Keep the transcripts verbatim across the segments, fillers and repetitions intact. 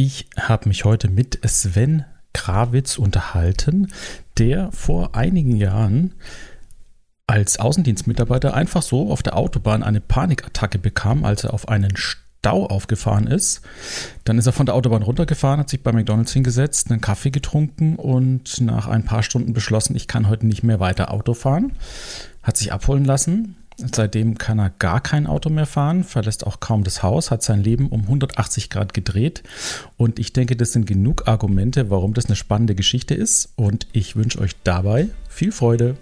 Ich habe mich heute mit Sven Krawitz unterhalten, der vor einigen Jahren als Außendienstmitarbeiter einfach so auf der Autobahn eine Panikattacke bekam, als er auf einen Stau aufgefahren ist. Dann ist er von der Autobahn runtergefahren, hat sich bei McDonald's hingesetzt, einen Kaffee getrunken und nach ein paar Stunden beschlossen, ich kann heute nicht mehr weiter Auto fahren. Hat sich abholen lassen. Seitdem kann er gar kein Auto mehr fahren, verlässt auch kaum das Haus, hat sein Leben um hundertachtzig Grad gedreht. Und ich denke, das sind genug Argumente, warum das eine spannende Geschichte ist. Und ich wünsche euch dabei viel Freude.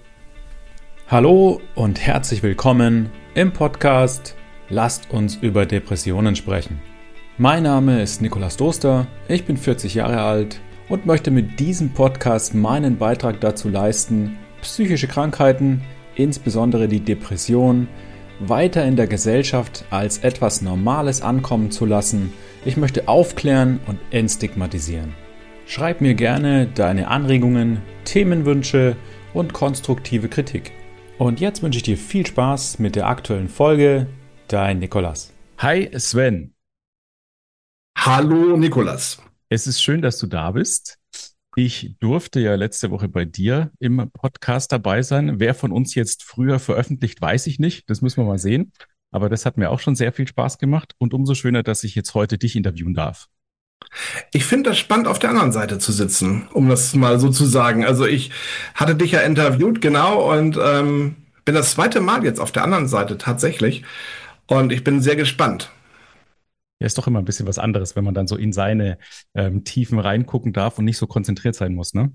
Hallo und herzlich willkommen im Podcast Lasst uns über Depressionen sprechen. Mein Name ist Nikolaus Doster, ich bin vierzig Jahre alt und möchte mit diesem Podcast meinen Beitrag dazu leisten, psychische Krankheiten, insbesondere die Depression, weiter in der Gesellschaft als etwas Normales ankommen zu lassen. Ich möchte aufklären und entstigmatisieren. Schreib mir gerne deine Anregungen, Themenwünsche und konstruktive Kritik. Und jetzt wünsche ich dir viel Spaß mit der aktuellen Folge. Dein Nikolaus. Hi Sven. Hallo Nikolaus. Es ist schön, dass du da bist. Ich durfte ja letzte Woche bei dir im Podcast dabei sein. Wer von uns jetzt früher veröffentlicht, weiß ich nicht. Das müssen wir mal sehen. Aber das hat mir auch schon sehr viel Spaß gemacht. Und umso schöner, dass ich jetzt heute dich interviewen darf. Ich finde das spannend, auf der anderen Seite zu sitzen, um das mal so zu sagen. Also ich hatte dich ja interviewt, genau, und ähm, bin das zweite Mal jetzt auf der anderen Seite tatsächlich. Und ich bin sehr gespannt. Ja, ist doch immer ein bisschen was anderes, wenn man dann so in seine ähm, Tiefen reingucken darf und nicht so konzentriert sein muss, ne?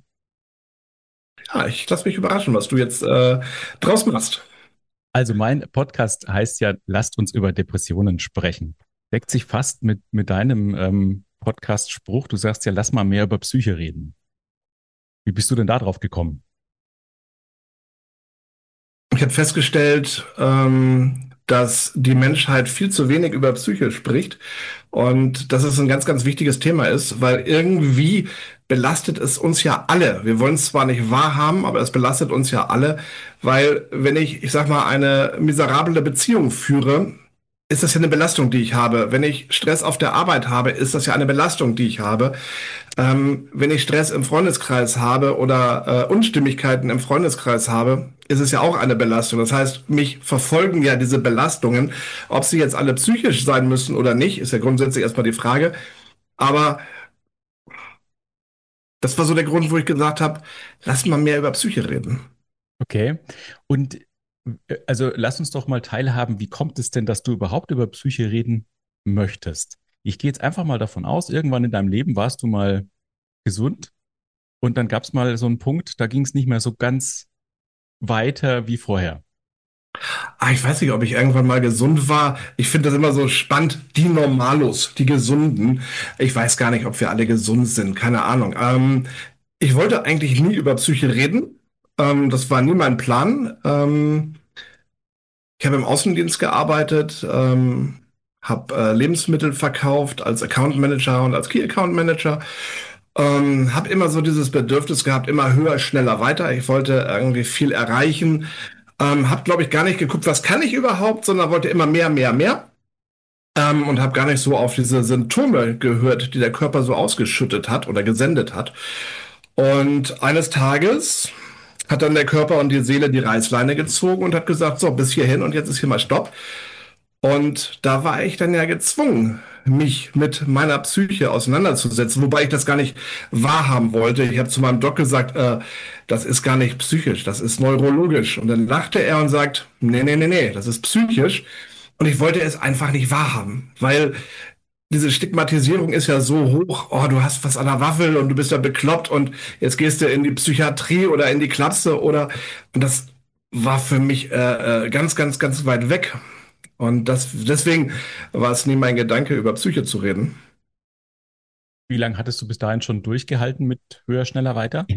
Ja, ich lasse mich überraschen, was du jetzt äh, draus machst. Also mein Podcast heißt ja, lasst uns über Depressionen sprechen. Deckt sich fast mit, mit deinem ähm, Podcast-Spruch. Du sagst ja, lass mal mehr über Psyche reden. Wie bist du denn da drauf gekommen? Ich habe festgestellt, ähm, dass die Menschheit viel zu wenig über Psyche spricht und dass es ein ganz, ganz wichtiges Thema ist, weil irgendwie belastet es uns ja alle. Wir wollen es zwar nicht wahrhaben, aber es belastet uns ja alle, weil wenn ich, ich sag mal, eine miserable Beziehung führe, ist das ja eine Belastung, die ich habe. Wenn ich Stress auf der Arbeit habe, ist das ja eine Belastung, die ich habe. Ähm, wenn ich Stress im Freundeskreis habe oder äh, Unstimmigkeiten im Freundeskreis habe, ist es ja auch eine Belastung. Das heißt, mich verfolgen ja diese Belastungen. Ob sie jetzt alle psychisch sein müssen oder nicht, ist ja grundsätzlich erstmal die Frage. Aber das war so der Grund, wo ich gesagt habe, lass mal mehr über Psyche reden. Okay. Und äh, also lass uns doch mal teilhaben, wie kommt es denn, dass du überhaupt über Psyche reden möchtest? Ich gehe jetzt einfach mal davon aus, irgendwann in deinem Leben warst du mal gesund und dann gab es mal so einen Punkt, da ging es nicht mehr so ganz weiter wie vorher. Ah, ich weiß nicht, ob ich irgendwann mal gesund war. Ich finde das immer so spannend. Die Normalos, die Gesunden. Ich weiß gar nicht, ob wir alle gesund sind. Keine Ahnung. Ähm, ich wollte eigentlich nie über Psyche reden. Ähm, das war nie mein Plan. Ähm, ich habe im Außendienst gearbeitet, ähm, habe äh, Lebensmittel verkauft als Account Manager und als Key Account Manager. Ähm, habe immer so dieses Bedürfnis gehabt, immer höher, schneller, weiter. Ich wollte irgendwie viel erreichen. Ähm, hab, glaube ich, gar nicht geguckt, was kann ich überhaupt, sondern wollte immer mehr, mehr, mehr. Ähm, und habe gar nicht so auf diese Symptome gehört, die der Körper so ausgeschüttet hat oder gesendet hat. Und eines Tages hat dann der Körper und die Seele die Reißleine gezogen und hat gesagt, so, bis hierhin und jetzt ist hier mal Stopp. Und da war ich dann ja gezwungen, mich mit meiner Psyche auseinanderzusetzen, wobei ich das gar nicht wahrhaben wollte. Ich habe zu meinem Doc gesagt, äh, das ist gar nicht psychisch, das ist neurologisch. Und dann lachte er und sagt, nee, nee, nee, nee, das ist psychisch. Und ich wollte es einfach nicht wahrhaben, weil diese Stigmatisierung ist ja so hoch, oh, du hast was an der Waffel und du bist ja bekloppt und jetzt gehst du in die Psychiatrie oder in die Klapse oder, und das war für mich äh, äh, ganz, ganz, ganz weit weg. Und das, deswegen war es nie mein Gedanke, über Psyche zu reden. Wie lange hattest du bis dahin schon durchgehalten mit höher, schneller, weiter?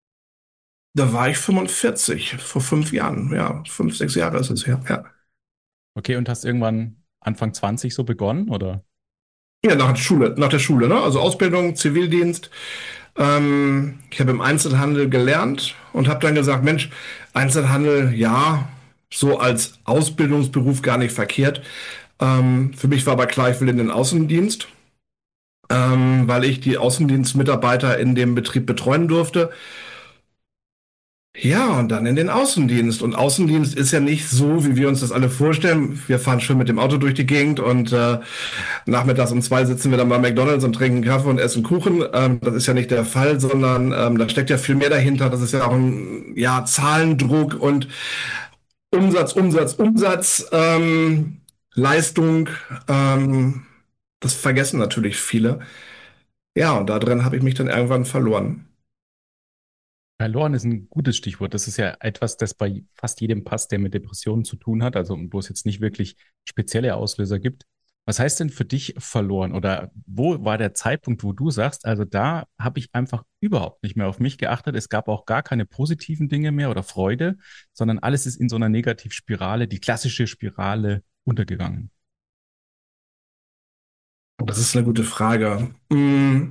Da war ich fünfundvierzig, vor fünf Jahren. Ja, fünf, sechs Jahre ist es her. Ja, Okay, und hast irgendwann Anfang zwanzig so begonnen, oder? ja nach der Schule, nach der Schule, ne? Also Ausbildung, Zivildienst. Ähm, ich habe im Einzelhandel gelernt und habe dann gesagt, Mensch, Einzelhandel, ja, so als Ausbildungsberuf gar nicht verkehrt. Ähm, für mich war aber klar, ich will in den Außendienst. Ähm, weil ich die Außendienstmitarbeiter in dem Betrieb betreuen durfte. Ja, und dann in den Außendienst. Und Außendienst ist ja nicht so, wie wir uns das alle vorstellen. Wir fahren schön mit dem Auto durch die Gegend und äh, nachmittags um zwei sitzen wir dann bei McDonald's und trinken Kaffee und essen Kuchen. Ähm, das ist ja nicht der Fall, sondern ähm, da steckt ja viel mehr dahinter. Das ist ja auch ein ja, Zahlendruck und Umsatz, Umsatz, Umsatz, ähm, Leistung. Ähm, das vergessen natürlich viele. Ja, und da drin habe ich mich dann irgendwann verloren. Verloren ist ein gutes Stichwort. Das ist ja etwas, das bei fast jedem passt, der mit Depressionen zu tun hat, also wo es jetzt nicht wirklich spezielle Auslöser gibt. Was heißt denn für dich verloren? Oder wo war der Zeitpunkt, wo du sagst, also da habe ich einfach überhaupt nicht mehr auf mich geachtet. Es gab auch gar keine positiven Dinge mehr oder Freude, sondern alles ist in so einer Negativspirale, die klassische Spirale, untergegangen. Das ist eine gute Frage. Mm,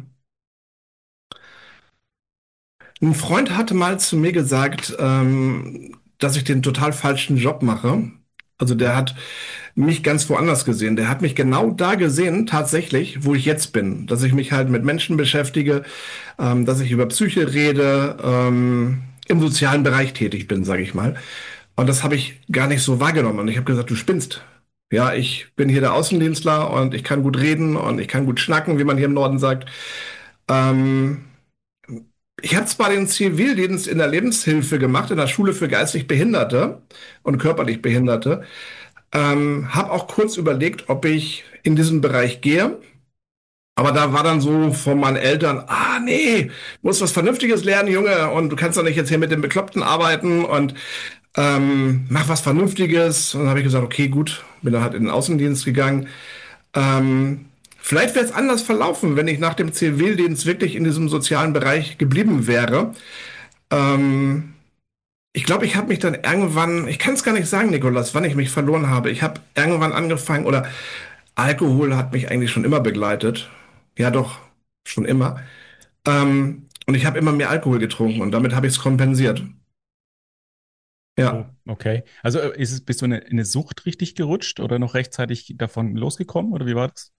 Ein Freund hatte mal zu mir gesagt, ähm, dass ich den total falschen Job mache. Also der hat mich ganz woanders gesehen. Der hat mich genau da gesehen, tatsächlich, wo ich jetzt bin. Dass ich mich halt mit Menschen beschäftige, ähm, dass ich über Psyche rede, ähm, im sozialen Bereich tätig bin, sage ich mal. Und das habe ich gar nicht so wahrgenommen. Und ich habe gesagt, du spinnst. Ja, ich bin hier der Außendienstler und ich kann gut reden und ich kann gut schnacken, wie man hier im Norden sagt. Ähm, Ich habe zwar den Zivildienst in der Lebenshilfe gemacht, in der Schule für geistig Behinderte und körperlich Behinderte, ähm, habe auch kurz überlegt, ob ich in diesen Bereich gehe. Aber da war dann so von meinen Eltern, ah nee, musst was Vernünftiges lernen, Junge, und du kannst doch nicht jetzt hier mit den Bekloppten arbeiten und ähm, mach was Vernünftiges. Und dann habe ich gesagt, okay, gut, bin dann halt in den Außendienst gegangen. Ähm, Vielleicht wäre es anders verlaufen, wenn ich nach dem Zivildienst wirklich in diesem sozialen Bereich geblieben wäre. Ähm, Ich glaube, ich habe mich dann irgendwann, ich kann es gar nicht sagen, Nikolas, wann ich mich verloren habe. Ich habe irgendwann angefangen, oder Alkohol hat mich eigentlich schon immer begleitet. Ja, doch, schon immer. Ähm, und ich habe immer mehr Alkohol getrunken und damit habe ich es kompensiert. Oh, Ja. okay. Also äh, ist es, bist du in eine, in eine Sucht richtig gerutscht oder noch rechtzeitig davon losgekommen oder wie war das?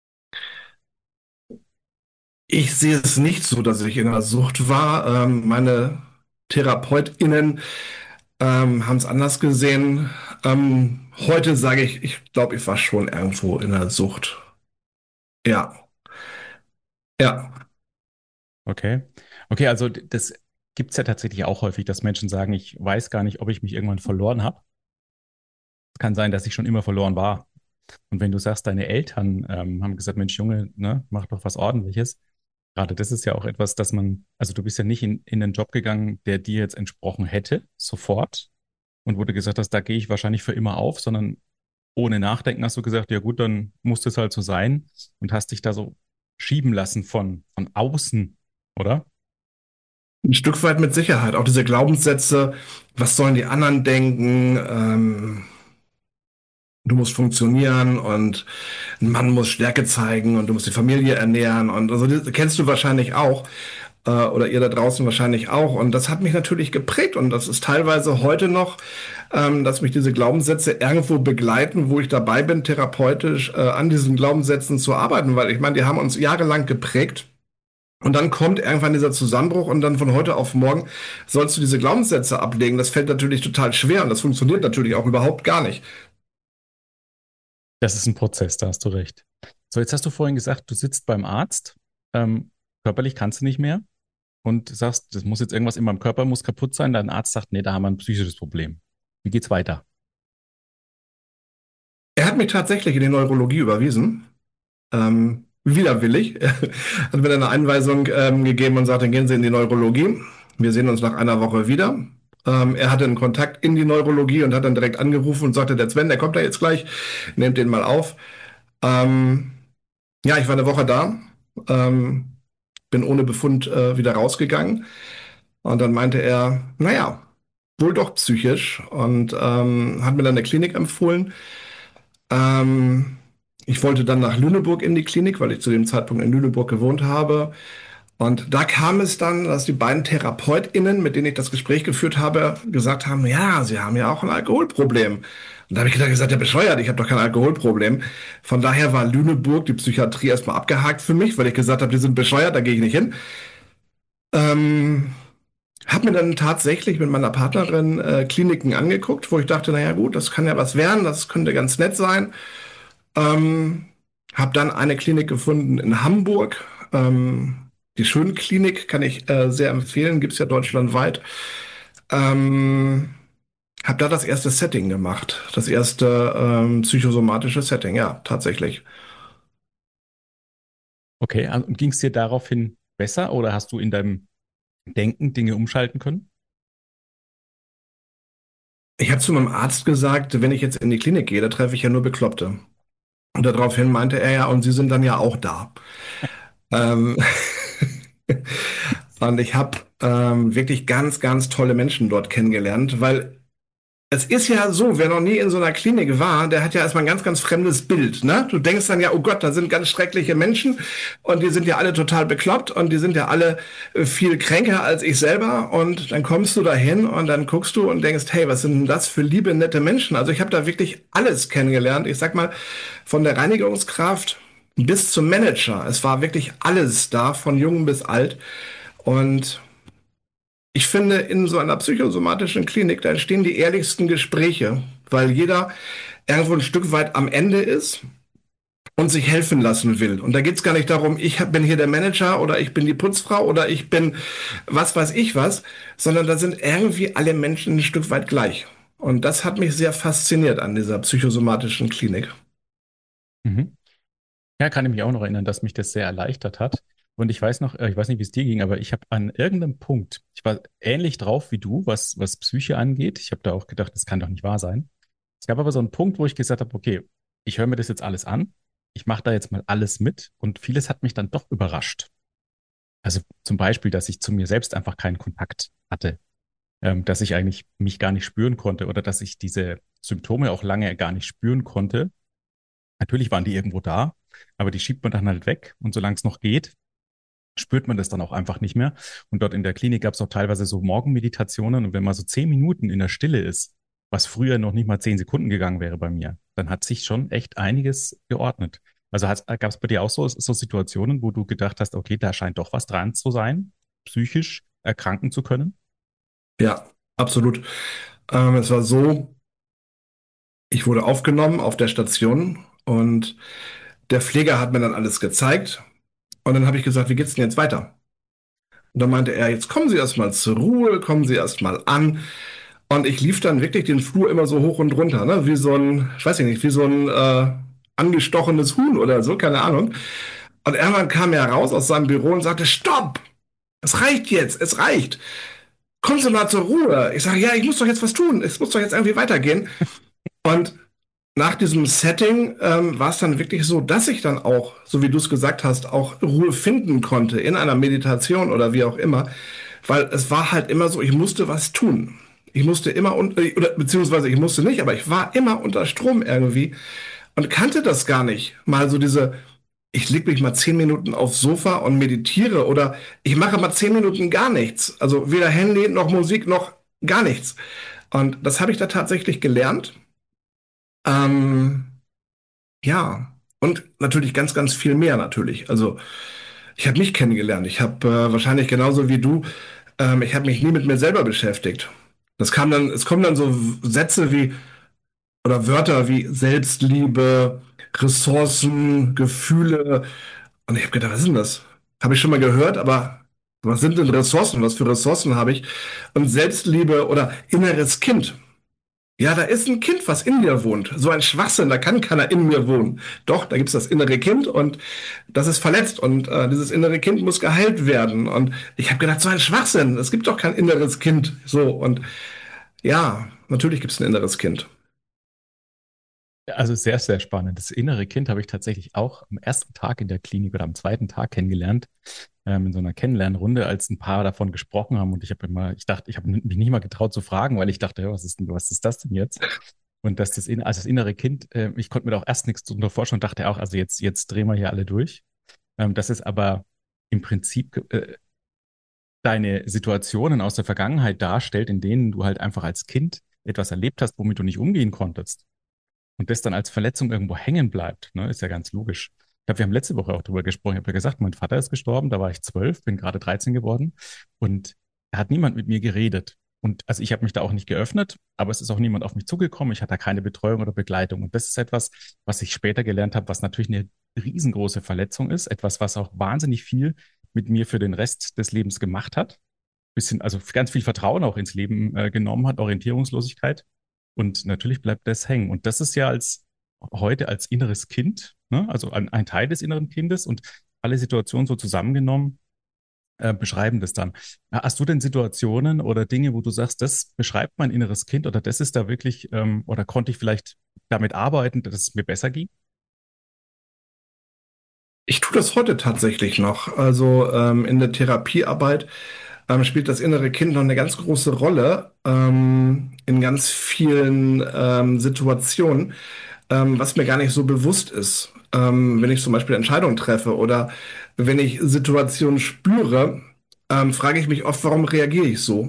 Ich sehe es nicht so, dass ich in einer Sucht war. Ähm, meine TherapeutInnen ähm, haben es anders gesehen. Ähm, heute sage ich, ich glaube, ich war schon irgendwo in einer Sucht. Ja, ja. Okay. Okay, also d- das gibt es ja tatsächlich auch häufig, dass Menschen sagen, ich weiß gar nicht, ob ich mich irgendwann verloren habe. Es kann sein, dass ich schon immer verloren war. Und wenn du sagst, deine Eltern ähm, haben gesagt, Mensch, Junge, ne, mach doch was Ordentliches. Gerade das ist ja auch etwas, dass man, also du bist ja nicht in, in einen Job gegangen, der dir jetzt entsprochen hätte, sofort. Und wo du gesagt hast, da gehe ich wahrscheinlich für immer auf, sondern ohne Nachdenken hast du gesagt, ja gut, dann muss das halt so sein und hast dich da so schieben lassen von, von außen, oder? Ein Stück weit mit Sicherheit. Auch diese Glaubenssätze, was sollen die anderen denken? Ähm, du musst funktionieren und ein Mann muss Stärke zeigen und du musst die Familie ernähren. Und also das kennst du wahrscheinlich auch. Äh, oder ihr da draußen wahrscheinlich auch. Und das hat mich natürlich geprägt. Und das ist teilweise heute noch, ähm, dass mich diese Glaubenssätze irgendwo begleiten, wo ich dabei bin, therapeutisch äh, an diesen Glaubenssätzen zu arbeiten. Weil ich meine, die haben uns jahrelang geprägt. Und dann kommt irgendwann dieser Zusammenbruch und dann von heute auf morgen sollst du diese Glaubenssätze ablegen. Das fällt natürlich total schwer und das funktioniert natürlich auch überhaupt gar nicht. Das ist ein Prozess, da hast du recht. So, jetzt hast du vorhin gesagt, du sitzt beim Arzt, ähm, körperlich kannst du nicht mehr und sagst, das muss jetzt irgendwas in meinem Körper muss kaputt sein. Dein Arzt sagt, nee, da haben wir ein psychisches Problem. Wie geht's weiter? Er hat mich tatsächlich in die Neurologie überwiesen. Ähm, widerwillig. Er hat mir dann eine Einweisung ähm, gegeben und sagte, gehen Sie in die Neurologie. Wir sehen uns nach einer Woche wieder. Ähm, er hatte einen Kontakt in die Neurologie und hat dann direkt angerufen und sagte, der Sven, der kommt da jetzt gleich, nehmt den mal auf. Ähm, ja, ich war eine Woche da, ähm, bin ohne Befund äh, wieder rausgegangen und dann meinte er, naja, wohl doch psychisch und ähm, hat mir dann eine Klinik empfohlen. Ähm, Ich wollte dann nach Lüneburg in die Klinik, weil ich zu dem Zeitpunkt in Lüneburg gewohnt habe. Und da kam es dann, dass die beiden TherapeutInnen, mit denen ich das Gespräch geführt habe, gesagt haben, ja, sie haben ja auch ein Alkoholproblem. Und da habe ich gedacht, gesagt, ja, bescheuert, ich habe doch kein Alkoholproblem. Von daher war Lüneburg, die Psychiatrie, erstmal abgehakt für mich, weil ich gesagt habe, die sind bescheuert, da gehe ich nicht hin. Ähm, habe mir dann tatsächlich mit meiner Partnerin äh, Kliniken angeguckt, wo ich dachte, naja gut, das kann ja was werden, das könnte ganz nett sein. Ähm, habe dann eine Klinik gefunden in Hamburg. Ähm, die Schönklinik kann ich äh, sehr empfehlen, gibt's ja deutschlandweit. Ähm, habe da das erste Setting gemacht, das erste ähm, psychosomatische Setting, ja, tatsächlich. Okay, also, und ging es dir daraufhin besser oder hast du in deinem Denken Dinge umschalten können? Ich habe zu meinem Arzt gesagt, wenn ich jetzt in die Klinik gehe, da treffe ich ja nur Bekloppte. Und daraufhin meinte er ja, und Sie sind dann ja auch da. Ähm, und ich habe ähm, wirklich ganz, ganz tolle Menschen dort kennengelernt, weil es ist ja so, wer noch nie in so einer Klinik war, der hat ja erstmal ein ganz, ganz fremdes Bild, ne? Du denkst dann ja, oh Gott, da sind ganz schreckliche Menschen und die sind ja alle total bekloppt und die sind ja alle äh, viel kränker als ich selber und dann kommst du dahin und dann guckst du und denkst, hey, was sind denn das für liebe, nette Menschen? Also ich habe da wirklich alles kennengelernt. Ich sag mal, von der Reinigungskraft bis zum Manager. Es war wirklich alles da, von jung bis alt. Und ich finde, in so einer psychosomatischen Klinik, da entstehen die ehrlichsten Gespräche, weil jeder irgendwo ein Stück weit am Ende ist und sich helfen lassen will. Und da geht's gar nicht darum, ich hab- bin hier der Manager oder ich bin die Putzfrau oder ich bin was weiß ich was, sondern da sind irgendwie alle Menschen ein Stück weit gleich. Und das hat mich sehr fasziniert an dieser psychosomatischen Klinik. Mhm. Ja, kann ich mich auch noch erinnern, dass mich das sehr erleichtert hat. Und ich weiß noch, äh, ich weiß nicht, wie es dir ging, aber ich habe an irgendeinem Punkt, ich war ähnlich drauf wie du, was, was Psyche angeht. Ich habe da auch gedacht, das kann doch nicht wahr sein. Es gab aber so einen Punkt, wo ich gesagt habe, okay, ich höre mir das jetzt alles an. Ich mache da jetzt mal alles mit und vieles hat mich dann doch überrascht. Also zum Beispiel, dass ich zu mir selbst einfach keinen Kontakt hatte, ähm, dass ich eigentlich mich gar nicht spüren konnte oder dass ich diese Symptome auch lange gar nicht spüren konnte. Natürlich waren die irgendwo da, aber die schiebt man dann halt weg und solange es noch geht, spürt man das dann auch einfach nicht mehr. Und dort in der Klinik gab es auch teilweise so Morgenmeditationen und wenn man so zehn Minuten in der Stille ist, was früher noch nicht mal zehn Sekunden gegangen wäre bei mir, dann hat sich schon echt einiges geordnet. Also gab es bei dir auch so, so Situationen, wo du gedacht hast, okay, da scheint doch was dran zu sein, psychisch erkranken zu können? Ja, absolut. Ähm, es war so, ich wurde aufgenommen auf der Station und der Pfleger hat mir dann alles gezeigt. Und dann habe ich gesagt, wie geht's denn jetzt weiter? Und dann meinte er, jetzt kommen Sie erstmal zur Ruhe, kommen Sie erstmal an. Und ich lief dann wirklich den Flur immer so hoch und runter, ne? Wie so ein, ich weiß nicht, wie so ein äh, angestochenes Huhn oder so, keine Ahnung. Und irgendwann kam er raus aus seinem Büro und sagte, Stopp! Es reicht jetzt, es reicht. Kommen Sie mal zur Ruhe. Ich sage, ja, ich muss doch jetzt was tun. Es muss doch jetzt irgendwie weitergehen. Und nach diesem Setting ähm, war es dann wirklich so, dass ich dann auch, so wie du es gesagt hast, auch Ruhe finden konnte in einer Meditation oder wie auch immer, weil es war halt immer so, ich musste was tun. Ich musste immer, un äh, oder beziehungsweise ich musste nicht, aber ich war immer unter Strom irgendwie und kannte das gar nicht. Mal so diese, ich leg mich mal zehn Minuten aufs Sofa und meditiere oder ich mache mal zehn Minuten gar nichts. Also weder Handy noch Musik noch gar nichts. Und das habe ich da tatsächlich gelernt. Ähm, ja, und natürlich ganz, ganz viel mehr natürlich. Also ich habe mich kennengelernt. Ich habe äh, wahrscheinlich genauso wie du, ähm, ich habe mich nie mit mir selber beschäftigt. Das kam dann, es kommen dann so Sätze wie oder Wörter wie Selbstliebe, Ressourcen, Gefühle. Und ich habe gedacht, was ist denn das? Habe ich schon mal gehört, aber was sind denn Ressourcen? Was für Ressourcen habe ich? Und Selbstliebe oder inneres Kind. Ja, da ist ein Kind, was in mir wohnt. So ein Schwachsinn, da kann keiner in mir wohnen. Doch, da gibt's das innere Kind und das ist verletzt und äh, dieses innere Kind muss geheilt werden. Und ich habe gedacht, so ein Schwachsinn, es gibt doch kein inneres Kind. So, und ja, natürlich gibt's ein inneres Kind. Also sehr, sehr spannend. Das innere Kind habe ich tatsächlich auch am ersten Tag in der Klinik oder am zweiten Tag kennengelernt, ähm, in so einer Kennenlernrunde, als ein paar davon gesprochen haben. Und ich habe immer, ich dachte, ich habe mich nicht mal getraut zu fragen, weil ich dachte, ja, was ist denn, was ist das denn jetzt? Und dass das, in, also das innere Kind, äh, ich konnte mir da auch erst nichts darunter vorstellen und dachte auch, also jetzt, jetzt drehen wir hier alle durch. Ähm, dass es aber im Prinzip äh, deine Situationen aus der Vergangenheit darstellt, in denen du halt einfach als Kind etwas erlebt hast, womit du nicht umgehen konntest. Und das dann als Verletzung irgendwo hängen bleibt, ne, ist ja ganz logisch. Ich glaube, wir haben letzte Woche auch darüber gesprochen. Ich habe ja gesagt, mein Vater ist gestorben, da war ich zwölf, bin gerade dreizehn geworden und da hat niemand mit mir geredet. Und also ich habe mich da auch nicht geöffnet, aber es ist auch niemand auf mich zugekommen. Ich hatte da keine Betreuung oder Begleitung. Und das ist etwas, was ich später gelernt habe, was natürlich eine riesengroße Verletzung ist. Etwas, was auch wahnsinnig viel mit mir für den Rest des Lebens gemacht hat. Bisschen, also ganz viel Vertrauen auch ins Leben äh, genommen hat, Orientierungslosigkeit. Und natürlich bleibt das hängen. Und das ist ja als heute als inneres Kind, ne? Also ein, ein Teil des inneren Kindes und alle Situationen so zusammengenommen äh, beschreiben das dann. Hast du denn Situationen oder Dinge, wo du sagst, das beschreibt mein inneres Kind oder das ist da wirklich, ähm, oder konnte ich vielleicht damit arbeiten, dass es mir besser ging? Ich tue das heute tatsächlich noch. Also ähm, in der Therapiearbeit ähm, spielt das innere Kind noch eine ganz große Rolle ähm, in ganz vielen ähm, Situationen, ähm, was mir gar nicht so bewusst ist. Ähm, wenn ich zum Beispiel Entscheidungen treffe oder wenn ich Situationen spüre, ähm, frage ich mich oft, warum reagiere ich so?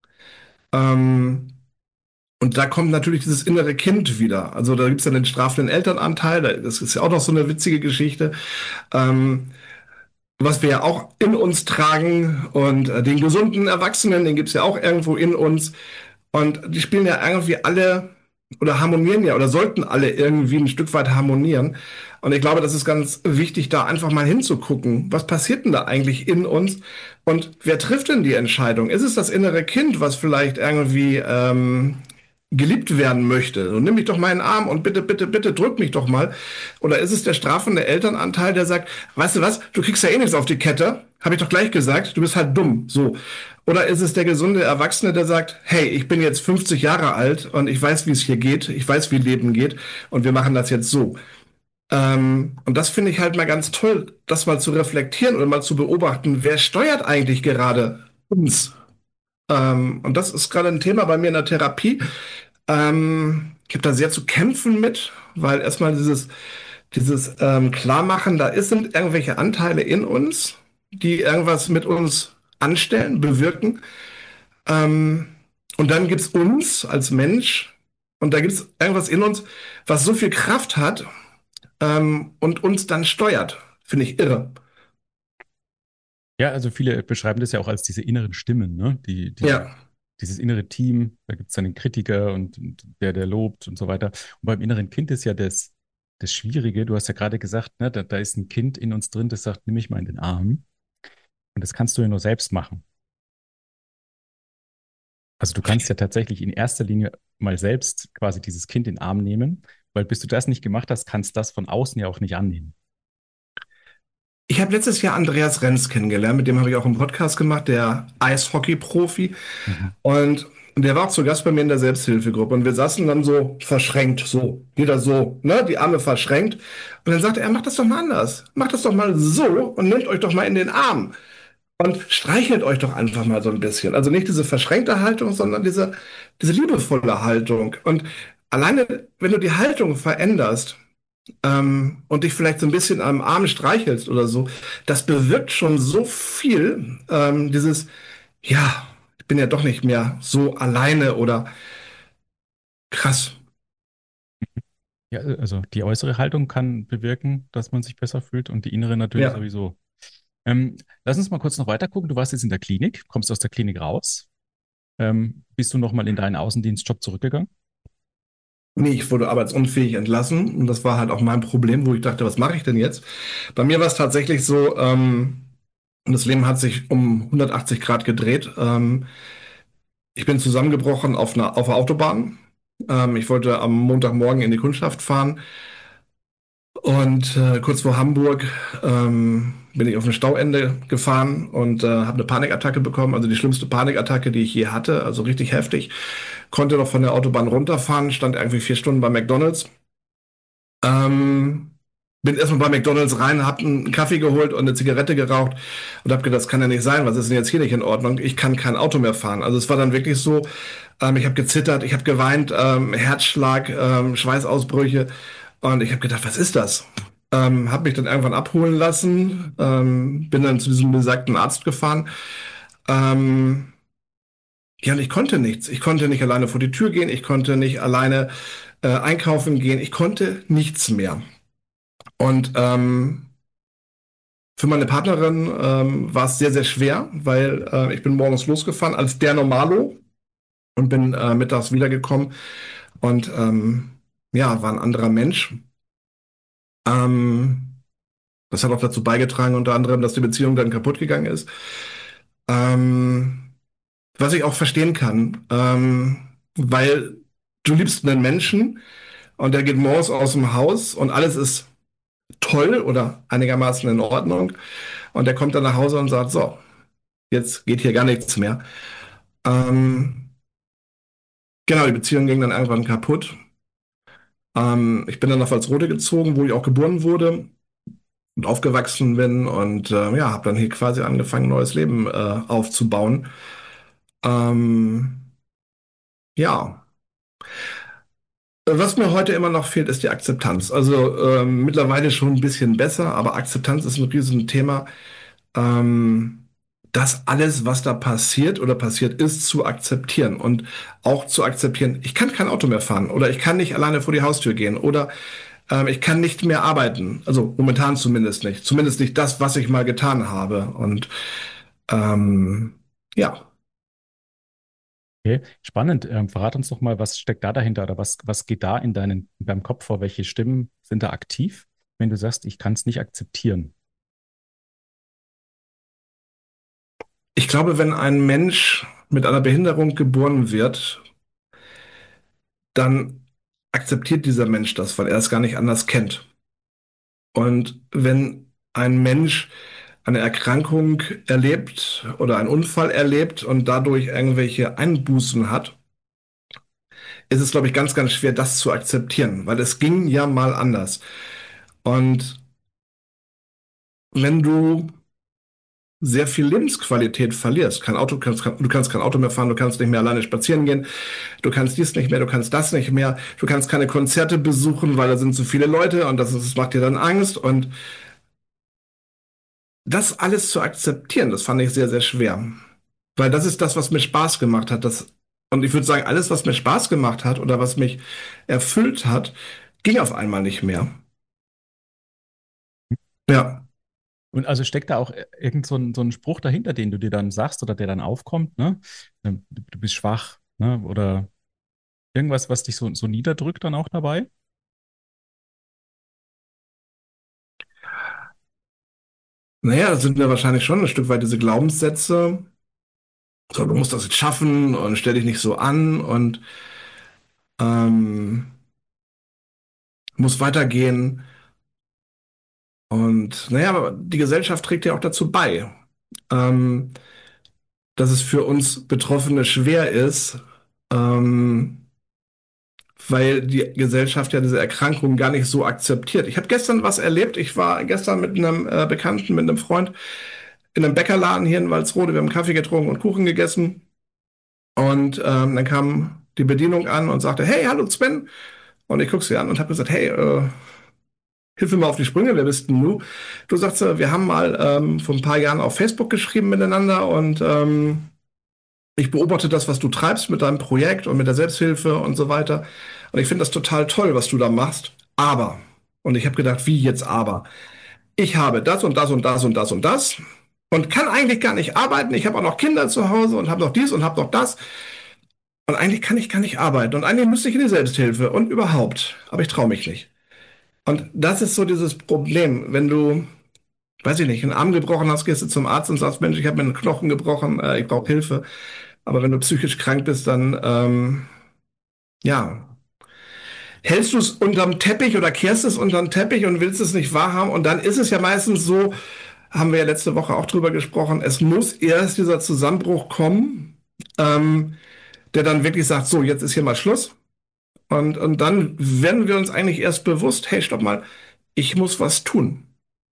Ähm, und da kommt natürlich dieses innere Kind wieder. Also da gibt es dann den strafenden Elternanteil, das ist ja auch noch so eine witzige Geschichte. Ähm, Was wir ja auch in uns tragen und äh, den gesunden Erwachsenen, den gibt's ja auch irgendwo in uns. Und die spielen ja irgendwie alle oder harmonieren ja oder sollten alle irgendwie ein Stück weit harmonieren. Und ich glaube, das ist ganz wichtig, da einfach mal hinzugucken. Was passiert denn da eigentlich in uns? Und wer trifft denn die Entscheidung? Ist es das innere Kind, was vielleicht irgendwie ähm, geliebt werden möchte? So, nimm mich doch mal in den Arm und bitte, bitte, bitte drück mich doch mal. Oder ist es der strafende Elternanteil, der sagt, weißt du was, du kriegst ja eh nichts auf die Kette, habe ich doch gleich gesagt, du bist halt dumm. So. Oder ist es der gesunde Erwachsene, der sagt, hey, ich bin jetzt fünfzig Jahre alt und ich weiß, wie es hier geht, ich weiß, wie Leben geht und wir machen das jetzt so. Ähm, und das finde ich halt mal ganz toll, das mal zu reflektieren oder mal zu beobachten, wer steuert eigentlich gerade uns? Ähm, und das ist gerade ein Thema bei mir in der Therapie. Ähm, ich habe da sehr zu kämpfen mit, weil erstmal dieses, dieses ähm, Klarmachen, da ist, sind irgendwelche Anteile in uns, die irgendwas mit uns anstellen, bewirken. Ähm, und dann gibt's uns als Mensch und da gibt's irgendwas in uns, was so viel Kraft hat ähm, und uns dann steuert. Finde ich irre. Ja, also viele beschreiben das ja auch als diese inneren Stimmen, ne? Die, diese, Ja. dieses innere Team, da gibt es dann den Kritiker und, und der, der lobt und so weiter. Und beim inneren Kind ist ja das, das Schwierige, du hast ja gerade gesagt, ne, da, da ist ein Kind in uns drin, das sagt, nimm mich mal in den Arm. Und das kannst du ja nur selbst machen. Also du kannst ja tatsächlich in erster Linie mal selbst quasi dieses Kind in den Arm nehmen, weil bis du das nicht gemacht hast, kannst das von außen ja auch nicht annehmen. Ich habe letztes Jahr Andreas Renz kennengelernt, mit dem habe ich auch einen Podcast gemacht, der Eishockey-Profi. Mhm. Und der war auch zu Gast bei mir in der Selbsthilfegruppe. Und wir saßen dann so verschränkt, so, jeder so, ne, die Arme verschränkt. Und dann sagte er, macht das doch mal anders. Macht das doch mal so und nehmt euch doch mal in den Arm. Und streichelt euch doch einfach mal so ein bisschen. Also nicht diese verschränkte Haltung, sondern diese, diese liebevolle Haltung. Und alleine, wenn du die Haltung veränderst, ähm, und dich vielleicht so ein bisschen am Arm streichelst oder so, das bewirkt schon so viel, ähm, dieses, ja, ich bin ja doch nicht mehr so alleine oder krass. Ja, also die äußere Haltung kann bewirken, dass man sich besser fühlt und die innere natürlich Ja. sowieso. Ähm, lass uns mal kurz noch weiter gucken. Du warst jetzt in der Klinik, kommst aus der Klinik raus. Ähm, bist du nochmal in deinen Außendienstjob zurückgegangen? Nee, ich wurde arbeitsunfähig entlassen und das war halt auch mein Problem, wo ich dachte, was mache ich denn jetzt? Bei mir war es tatsächlich so, ähm, und das Leben hat sich um hundertachtzig Grad gedreht. Ähm, ich bin zusammengebrochen auf einer, auf der Autobahn. Ähm, ich wollte am Montagmorgen in die Kundschaft fahren. Und äh, kurz vor Hamburg ähm, bin ich auf ein Stauende gefahren und äh, habe eine Panikattacke bekommen, also die schlimmste Panikattacke, die ich je hatte, also richtig heftig. Konnte noch von der Autobahn runterfahren, stand irgendwie vier Stunden bei McDonald's. Ähm, Bin erstmal bei McDonald's rein, hab einen Kaffee geholt und eine Zigarette geraucht und hab gedacht, das kann ja nicht sein, was ist denn jetzt hier nicht in Ordnung? Ich kann kein Auto mehr fahren. Also es war dann wirklich so, ähm, ich habe gezittert, ich habe geweint, ähm, Herzschlag, ähm, Schweißausbrüche und ich habe gedacht, was ist das? Ähm, habe mich dann irgendwann abholen lassen, ähm, bin dann zu diesem besagten Arzt gefahren. Ähm, ja, und ich konnte nichts. Ich konnte nicht alleine vor die Tür gehen, ich konnte nicht alleine äh, einkaufen gehen, ich konnte nichts mehr. Und ähm, für meine Partnerin ähm, war es sehr, sehr schwer, weil äh, ich bin morgens losgefahren als der Normalo und bin äh, mittags wiedergekommen und ähm, ja, war ein anderer Mensch. Ähm, Das hat auch dazu beigetragen, unter anderem, dass die Beziehung dann kaputt gegangen ist. Ähm, Was ich auch verstehen kann, ähm, weil du liebst einen Menschen und der geht morgens aus dem Haus und alles ist toll oder einigermaßen in Ordnung und der kommt dann nach Hause und sagt, so, jetzt geht hier gar nichts mehr. Ähm, genau, die Beziehung ging dann irgendwann kaputt. Ähm, ich bin dann nach Walsrode gezogen, wo ich auch geboren wurde und aufgewachsen bin und äh, ja, habe dann hier quasi angefangen, ein neues Leben äh, aufzubauen. Ähm, ja, was mir heute immer noch fehlt, ist die Akzeptanz. Also ähm, mittlerweile schon ein bisschen besser, aber Akzeptanz ist ein Riesenthema. Ähm, Das alles, was da passiert oder passiert ist, zu akzeptieren und auch zu akzeptieren, ich kann kein Auto mehr fahren oder ich kann nicht alleine vor die Haustür gehen oder ähm, ich kann nicht mehr arbeiten. Also momentan zumindest nicht. Zumindest nicht das, was ich mal getan habe. Und ähm, ja. Okay, spannend. Ähm, verrat uns doch mal, was steckt da dahinter oder was, was geht da in deinen, in deinem Kopf vor? Welche Stimmen sind da aktiv, wenn du sagst, ich kann es nicht akzeptieren? Ich glaube, wenn ein Mensch mit einer Behinderung geboren wird, dann akzeptiert dieser Mensch das, weil er es gar nicht anders kennt. Und wenn ein Mensch eine Erkrankung erlebt oder einen Unfall erlebt und dadurch irgendwelche Einbußen hat, ist es, glaube ich, ganz, ganz schwer, das zu akzeptieren, weil es ging ja mal anders. Und wenn du sehr viel Lebensqualität verlierst, kein Auto, kannst, du kannst kein Auto mehr fahren, du kannst nicht mehr alleine spazieren gehen, du kannst dies nicht mehr, du kannst das nicht mehr, du kannst keine Konzerte besuchen, weil da sind zu viele Leute und das, ist, das macht dir dann Angst. Und das alles zu akzeptieren, das fand ich sehr, sehr schwer. Weil das ist das, was mir Spaß gemacht hat. Das, und ich würde sagen, alles, was mir Spaß gemacht hat oder was mich erfüllt hat, ging auf einmal nicht mehr. Ja. Und also steckt da auch irgend so ein, so ein Spruch dahinter, den du dir dann sagst oder der dann aufkommt, ne? Ähm, Du, du bist schwach, ne? Oder irgendwas, was dich so, so niederdrückt dann auch dabei? Naja, das sind ja wahrscheinlich schon ein Stück weit diese Glaubenssätze. So, du musst das jetzt schaffen und stell dich nicht so an und ähm, muss weitergehen. Und naja, aber die Gesellschaft trägt ja auch dazu bei, ähm, dass es für uns Betroffene schwer ist, ähm, weil die Gesellschaft ja diese Erkrankung gar nicht so akzeptiert. Ich habe gestern was erlebt. Ich war gestern mit einem äh, Bekannten, mit einem Freund in einem Bäckerladen hier in Walsrode. Wir haben Kaffee getrunken und Kuchen gegessen. Und ähm, dann kam die Bedienung an und sagte, hey, hallo Sven. Und ich gucke sie an und habe gesagt, hey, äh, hilf mir mal auf die Sprünge, wer bist denn du? Du sagst, äh, wir haben mal ähm, vor ein paar Jahren auf Facebook geschrieben miteinander und ähm, ich beobachte das, was du treibst mit deinem Projekt und mit der Selbsthilfe und so weiter. Und ich finde das total toll, was du da machst. Aber, und ich habe gedacht, wie jetzt aber? Ich habe das und das und das und das und das und kann eigentlich gar nicht arbeiten. Ich habe auch noch Kinder zu Hause und habe noch dies und habe noch das. Und eigentlich kann ich gar nicht arbeiten. Und eigentlich müsste ich in die Selbsthilfe und überhaupt. Aber ich traue mich nicht. Und das ist so dieses Problem, wenn du, weiß ich nicht, einen Arm gebrochen hast, gehst du zum Arzt und sagst, Mensch, ich habe mir einen Knochen gebrochen, äh, ich brauche Hilfe. Aber wenn du psychisch krank bist, dann, ähm, ja, hältst du es unterm Teppich oder kehrst es unterm Teppich und willst es nicht wahrhaben. Und dann ist es ja meistens so, haben wir ja letzte Woche auch drüber gesprochen, es muss erst dieser Zusammenbruch kommen, ähm, der dann wirklich sagt, so, jetzt ist hier mal Schluss. Und, und dann werden wir uns eigentlich erst bewusst, hey, stopp mal, ich muss was tun.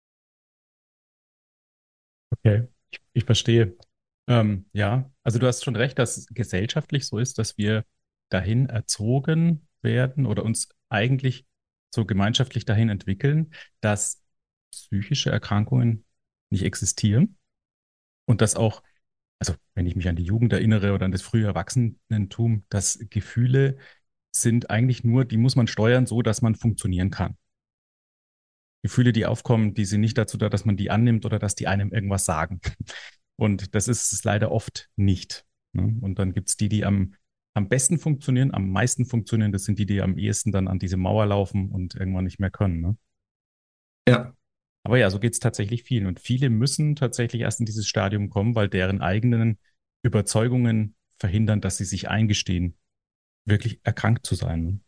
Okay, ich, ich verstehe. Ähm, ja, also du hast schon recht, dass es gesellschaftlich so ist, dass wir dahin erzogen werden oder uns eigentlich so gemeinschaftlich dahin entwickeln, dass psychische Erkrankungen nicht existieren und dass auch, also wenn ich mich an die Jugend erinnere oder an das frühe Erwachsenentum, dass Gefühle sind eigentlich nur, die muss man steuern, so dass man funktionieren kann. Gefühle, die aufkommen, die sind nicht dazu da, dass man die annimmt oder dass die einem irgendwas sagen. Und das ist es leider oft nicht. Ne? Und dann gibt es die, die am, am besten funktionieren, am meisten funktionieren. Das sind die, die am ehesten dann an diese Mauer laufen und irgendwann nicht mehr können. Ne? Ja, Aber ja, so geht es tatsächlich vielen. Und viele müssen tatsächlich erst in dieses Stadium kommen, weil deren eigenen Überzeugungen verhindern, dass sie sich eingestehen, wirklich erkrankt zu sein. Ne?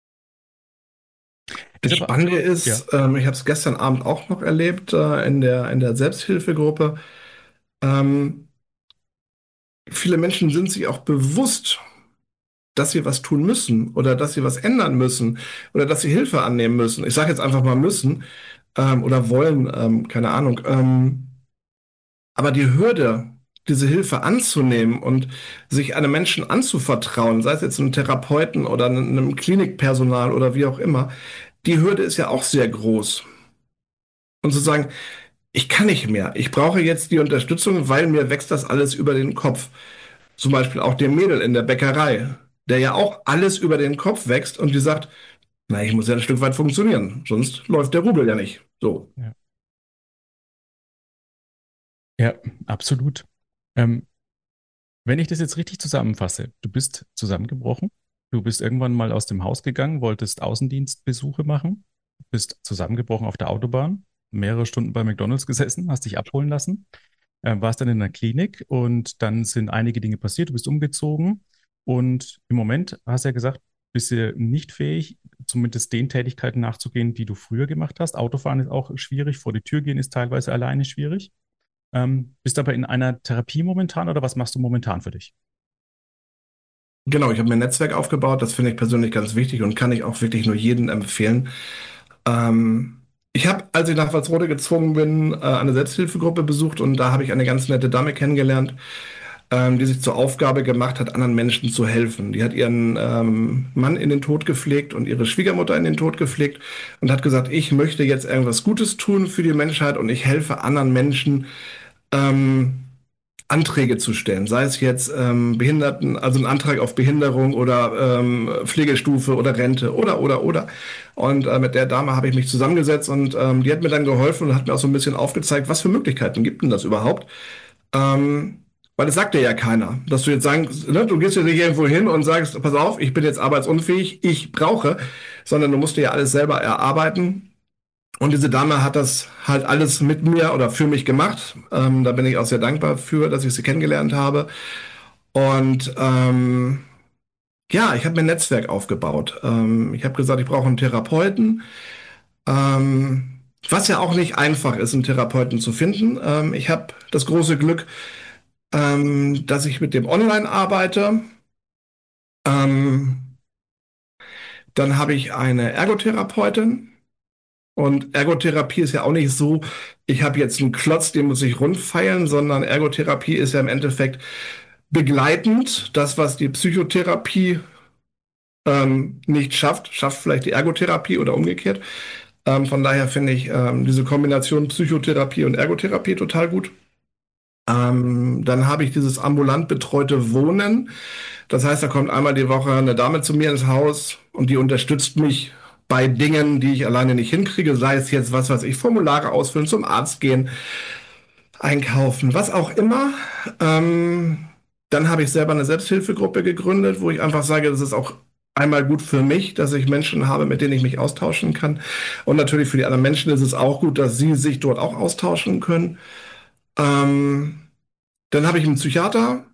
das Ist aber, Spannende ja, ist, ähm, ich habe es gestern Abend auch noch erlebt äh, in der, in der Selbsthilfegruppe. Ähm, Viele Menschen sind sich auch bewusst, dass sie was tun müssen oder dass sie was ändern müssen oder dass sie Hilfe annehmen müssen. Ich sage jetzt einfach mal müssen ähm, oder wollen, ähm, keine Ahnung. Ähm, aber die Hürde, diese Hilfe anzunehmen und sich einem Menschen anzuvertrauen, sei es jetzt einem Therapeuten oder einem Klinikpersonal oder wie auch immer, die Hürde ist ja auch sehr groß. Und zu sagen, ich kann nicht mehr, ich brauche jetzt die Unterstützung, weil mir wächst das alles über den Kopf. Zum Beispiel auch dem Mädel in der Bäckerei, der ja auch alles über den Kopf wächst und die sagt, na, ich muss ja ein Stück weit funktionieren, sonst läuft der Rubel ja nicht. So. ja, ja, absolut. Ähm, Wenn ich das jetzt richtig zusammenfasse, du bist zusammengebrochen, du bist irgendwann mal aus dem Haus gegangen, wolltest Außendienstbesuche machen, bist zusammengebrochen auf der Autobahn, mehrere Stunden bei McDonald's gesessen, hast dich abholen lassen, äh, warst dann in der Klinik und dann sind einige Dinge passiert, du bist umgezogen und im Moment hast du ja gesagt, bist du nicht fähig, zumindest den Tätigkeiten nachzugehen, die du früher gemacht hast. Autofahren ist auch schwierig, vor die Tür gehen ist teilweise alleine schwierig. Ähm, bist aber in einer Therapie momentan oder was machst du momentan für dich? Genau, ich habe mir ein Netzwerk aufgebaut, das finde ich persönlich ganz wichtig und kann ich auch wirklich nur jedem empfehlen. Ähm, Ich habe, als ich nach Walsrode gezogen bin, äh, eine Selbsthilfegruppe besucht und da habe ich eine ganz nette Dame kennengelernt, ähm, die sich zur Aufgabe gemacht hat, anderen Menschen zu helfen. Die hat ihren ähm, Mann in den Tod gepflegt und ihre Schwiegermutter in den Tod gepflegt und hat gesagt, ich möchte jetzt irgendwas Gutes tun für die Menschheit und ich helfe anderen Menschen, ähm, Anträge zu stellen, sei es jetzt ähm, Behinderten, also ein Antrag auf Behinderung oder ähm, Pflegestufe oder Rente oder oder oder. Und äh, mit der Dame habe ich mich zusammengesetzt und ähm, die hat mir dann geholfen und hat mir auch so ein bisschen aufgezeigt, was für Möglichkeiten gibt denn das überhaupt? Ähm, Weil es sagt dir ja keiner, dass du jetzt sagst, ne, du gehst ja nicht irgendwo hin und sagst, pass auf, ich bin jetzt arbeitsunfähig, ich brauche, sondern du musst dir ja alles selber erarbeiten. Und diese Dame hat das halt alles mit mir oder für mich gemacht. Ähm, da bin ich auch sehr dankbar für, dass ich sie kennengelernt habe. Und ähm, ja, ich habe mir ein Netzwerk aufgebaut. Ähm, ich habe gesagt, ich brauche einen Therapeuten. Ähm, Was ja auch nicht einfach ist, einen Therapeuten zu finden. Ähm, ich habe das große Glück, ähm, dass ich mit dem online arbeite. Ähm, Dann habe ich eine Ergotherapeutin. Und Ergotherapie ist ja auch nicht so, ich habe jetzt einen Klotz, den muss ich rundfeilen, sondern Ergotherapie ist ja im Endeffekt begleitend. Das, was die Psychotherapie ähm, nicht schafft, schafft vielleicht die Ergotherapie oder umgekehrt. Ähm, von daher finde ich ähm, diese Kombination Psychotherapie und Ergotherapie total gut. Ähm, dann habe ich dieses ambulant betreute Wohnen. Das heißt, da kommt einmal die Woche eine Dame zu mir ins Haus und die unterstützt mich bei Dingen, die ich alleine nicht hinkriege, sei es jetzt, was weiß ich, Formulare ausfüllen, zum Arzt gehen, einkaufen, was auch immer. Ähm, Dann habe ich selber eine Selbsthilfegruppe gegründet, wo ich einfach sage, das ist auch einmal gut für mich, dass ich Menschen habe, mit denen ich mich austauschen kann. Und natürlich für die anderen Menschen ist es auch gut, dass sie sich dort auch austauschen können. Ähm, Dann habe ich einen Psychiater.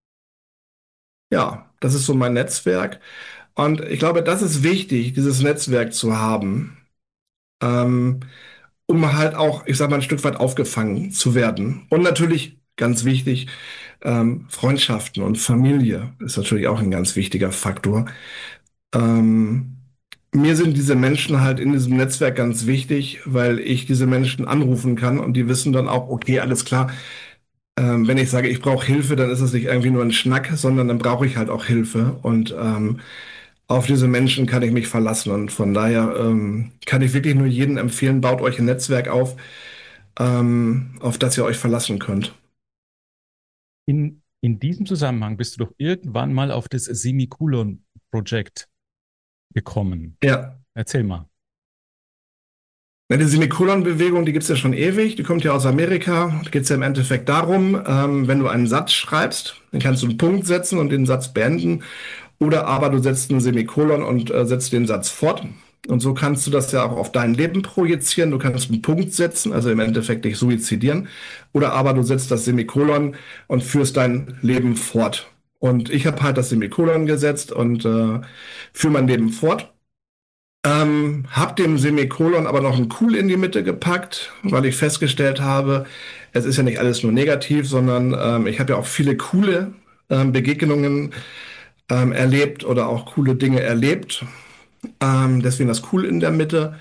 Ja, das ist so mein Netzwerk. Und ich glaube, das ist wichtig, dieses Netzwerk zu haben, ähm, um halt auch, ich sag mal, ein Stück weit aufgefangen zu werden. Und natürlich, ganz wichtig, ähm, Freundschaften und Familie ist natürlich auch ein ganz wichtiger Faktor. Ähm, Mir sind diese Menschen halt in diesem Netzwerk ganz wichtig, weil ich diese Menschen anrufen kann und die wissen dann auch, okay, alles klar. Ähm, wenn ich sage, ich brauche Hilfe, dann ist es nicht irgendwie nur ein Schnack, sondern dann brauche ich halt auch Hilfe. Und ähm, auf diese Menschen kann ich mich verlassen. Und von daher ähm, kann ich wirklich nur jedem empfehlen, baut euch ein Netzwerk auf, ähm, auf das ihr euch verlassen könnt. In, in diesem Zusammenhang bist du doch irgendwann mal auf das Semikolon-Projekt gekommen. Ja. Erzähl mal. Ja, die Semikolon-Bewegung, die gibt es ja schon ewig, die kommt ja aus Amerika. Da geht es ja im Endeffekt darum, ähm, wenn du einen Satz schreibst, dann kannst du einen Punkt setzen und den Satz beenden. Oder aber du setzt ein Semikolon und äh, setzt den Satz fort. Und so kannst du das ja auch auf dein Leben projizieren. Du kannst einen Punkt setzen, also im Endeffekt dich suizidieren. Oder aber du setzt das Semikolon und führst dein Leben fort. Und ich habe halt das Semikolon gesetzt und äh, führe mein Leben fort. Ähm, hab dem Semikolon aber noch ein Cool in die Mitte gepackt, weil ich festgestellt habe, es ist ja nicht alles nur negativ, sondern ähm, ich habe ja auch viele coole ähm, Begegnungen ähm, erlebt oder auch coole Dinge erlebt. Ähm, deswegen das Cool in der Mitte.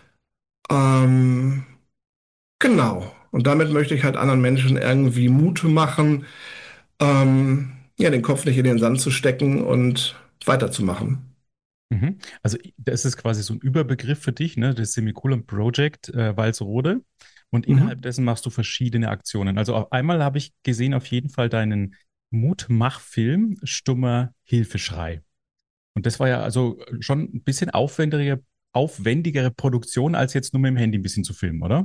Ähm, genau. Und damit möchte ich halt anderen Menschen irgendwie Mut machen, ähm, ja, den Kopf nicht in den Sand zu stecken und weiterzumachen. Mhm. Also i- das ist quasi so ein Überbegriff für dich, ne? Das Semikolon Project äh, Walsrode. Und innerhalb Mhm. dessen machst du verschiedene Aktionen. Also auf einmal habe ich gesehen auf jeden Fall deinen Mutmachfilm Stummer Hilfeschrei. Und das war ja also schon ein bisschen aufwendigere, aufwendigere Produktion, als jetzt nur mit dem Handy ein bisschen zu filmen, oder?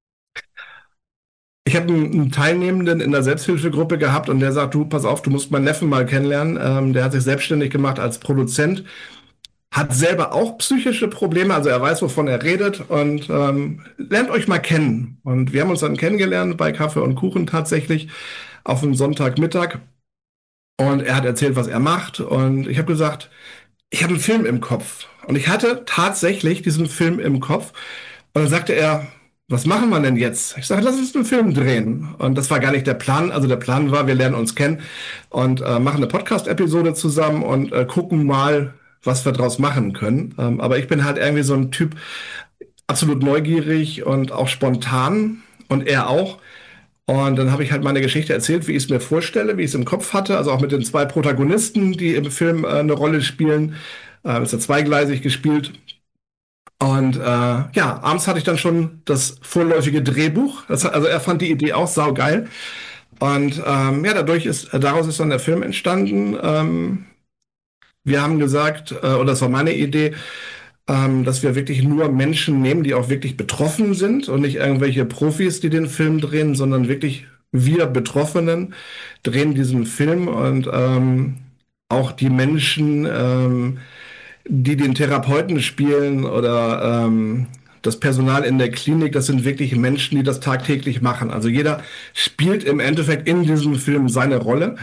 Ich habe einen, einen Teilnehmenden in der Selbsthilfegruppe gehabt und der sagt, du, pass auf, du musst meinen Neffen mal kennenlernen. Ähm, der hat sich selbstständig gemacht als Produzent, hat selber auch psychische Probleme, also er weiß, wovon er redet und ähm, lernt euch mal kennen. Und wir haben uns dann kennengelernt bei Kaffee und Kuchen tatsächlich auf einem Sonntagmittag und er hat erzählt, was er macht und ich habe gesagt, ich habe einen Film im Kopf. Und ich hatte tatsächlich diesen Film im Kopf. Und dann sagte er, was machen wir denn jetzt? Ich sage, lass uns einen Film drehen. Und das war gar nicht der Plan. Also der Plan war, wir lernen uns kennen und äh, machen eine Podcast-Episode zusammen und äh, gucken mal, was wir draus machen können. Ähm, aber ich bin halt irgendwie so ein Typ, absolut neugierig und auch spontan. Und er auch. Und dann habe ich halt meine Geschichte erzählt, wie ich es mir vorstelle, wie ich es im Kopf hatte, also auch mit den zwei Protagonisten, die im Film äh, eine Rolle spielen. Äh, ist ja zweigleisig gespielt. Und äh, ja, abends hatte ich dann schon das vorläufige Drehbuch. Das, also er fand die Idee auch saugeil. Und ähm, ja, dadurch ist, daraus ist dann der Film entstanden. Ähm, wir haben gesagt, äh, oder das war meine Idee, ähm, dass wir wirklich nur Menschen nehmen, die auch wirklich betroffen sind und nicht irgendwelche Profis, die den Film drehen, sondern wirklich wir Betroffenen drehen diesen Film und ähm, auch die Menschen, ähm, die den Therapeuten spielen oder ähm, das Personal in der Klinik, das sind wirklich Menschen, die das tagtäglich machen. Also jeder spielt im Endeffekt in diesem Film seine Rolle.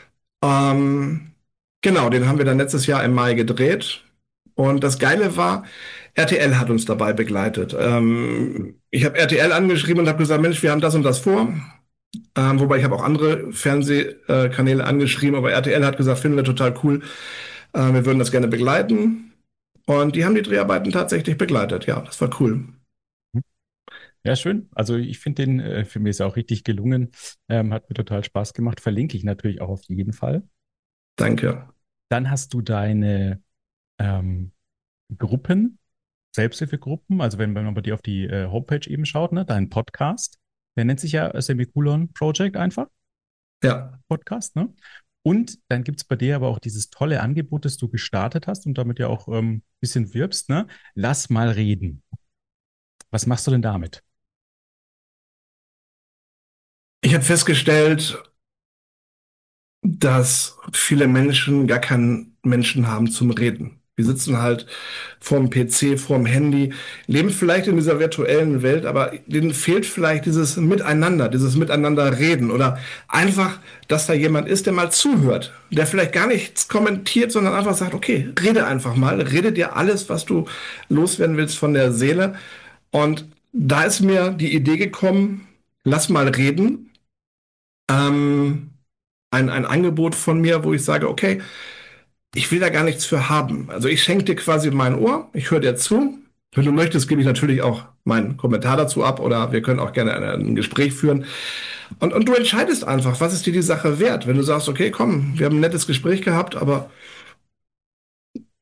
Ähm, genau, den haben wir dann letztes Jahr im Mai gedreht. Und das Geile war, R T L hat uns dabei begleitet. Ähm, ich habe R T L angeschrieben und habe gesagt, Mensch, wir haben das und das vor. Ähm, wobei ich habe auch andere Fernsehkanäle angeschrieben, aber R T L hat gesagt, finden wir total cool. Äh, wir würden das gerne begleiten. Und die haben die Dreharbeiten tatsächlich begleitet. Ja, das war cool. Ja, schön. Also ich finde den äh, Film ist auch richtig gelungen. Ähm, hat mir total Spaß gemacht. Verlinke ich natürlich auch auf jeden Fall. Danke. Dann hast du deine ähm, Gruppen, Selbsthilfegruppen, also wenn, wenn man bei dir auf die äh, Homepage eben schaut, ne, dein Podcast, der nennt sich ja Semikolon Project einfach, Ja. Podcast, ne? Und dann gibt es bei dir aber auch dieses tolle Angebot, das du gestartet hast und damit ja auch ein ähm, bisschen wirbst, ne? Lass mal reden. Was machst du denn damit? Ich habe festgestellt, dass viele Menschen gar keinen Menschen haben zum Reden. Wir sitzen halt vorm P C, vorm Handy, leben vielleicht in dieser virtuellen Welt, aber denen fehlt vielleicht dieses Miteinander, dieses Miteinander reden oder einfach, dass da jemand ist, der mal zuhört, der vielleicht gar nichts kommentiert, sondern einfach sagt, okay, rede einfach mal, rede dir alles, was du loswerden willst von der Seele. Und da ist mir die Idee gekommen, lass mal reden. Ähm, ein, ein Angebot von mir, wo ich sage, okay, ich will da gar nichts für haben. Also ich schenke dir quasi mein Ohr, ich höre dir zu. Wenn du möchtest, gebe ich natürlich auch meinen Kommentar dazu ab oder wir können auch gerne ein, ein Gespräch führen. Und, und du entscheidest einfach, was ist dir die Sache wert. Wenn du sagst, okay, komm, wir haben ein nettes Gespräch gehabt, aber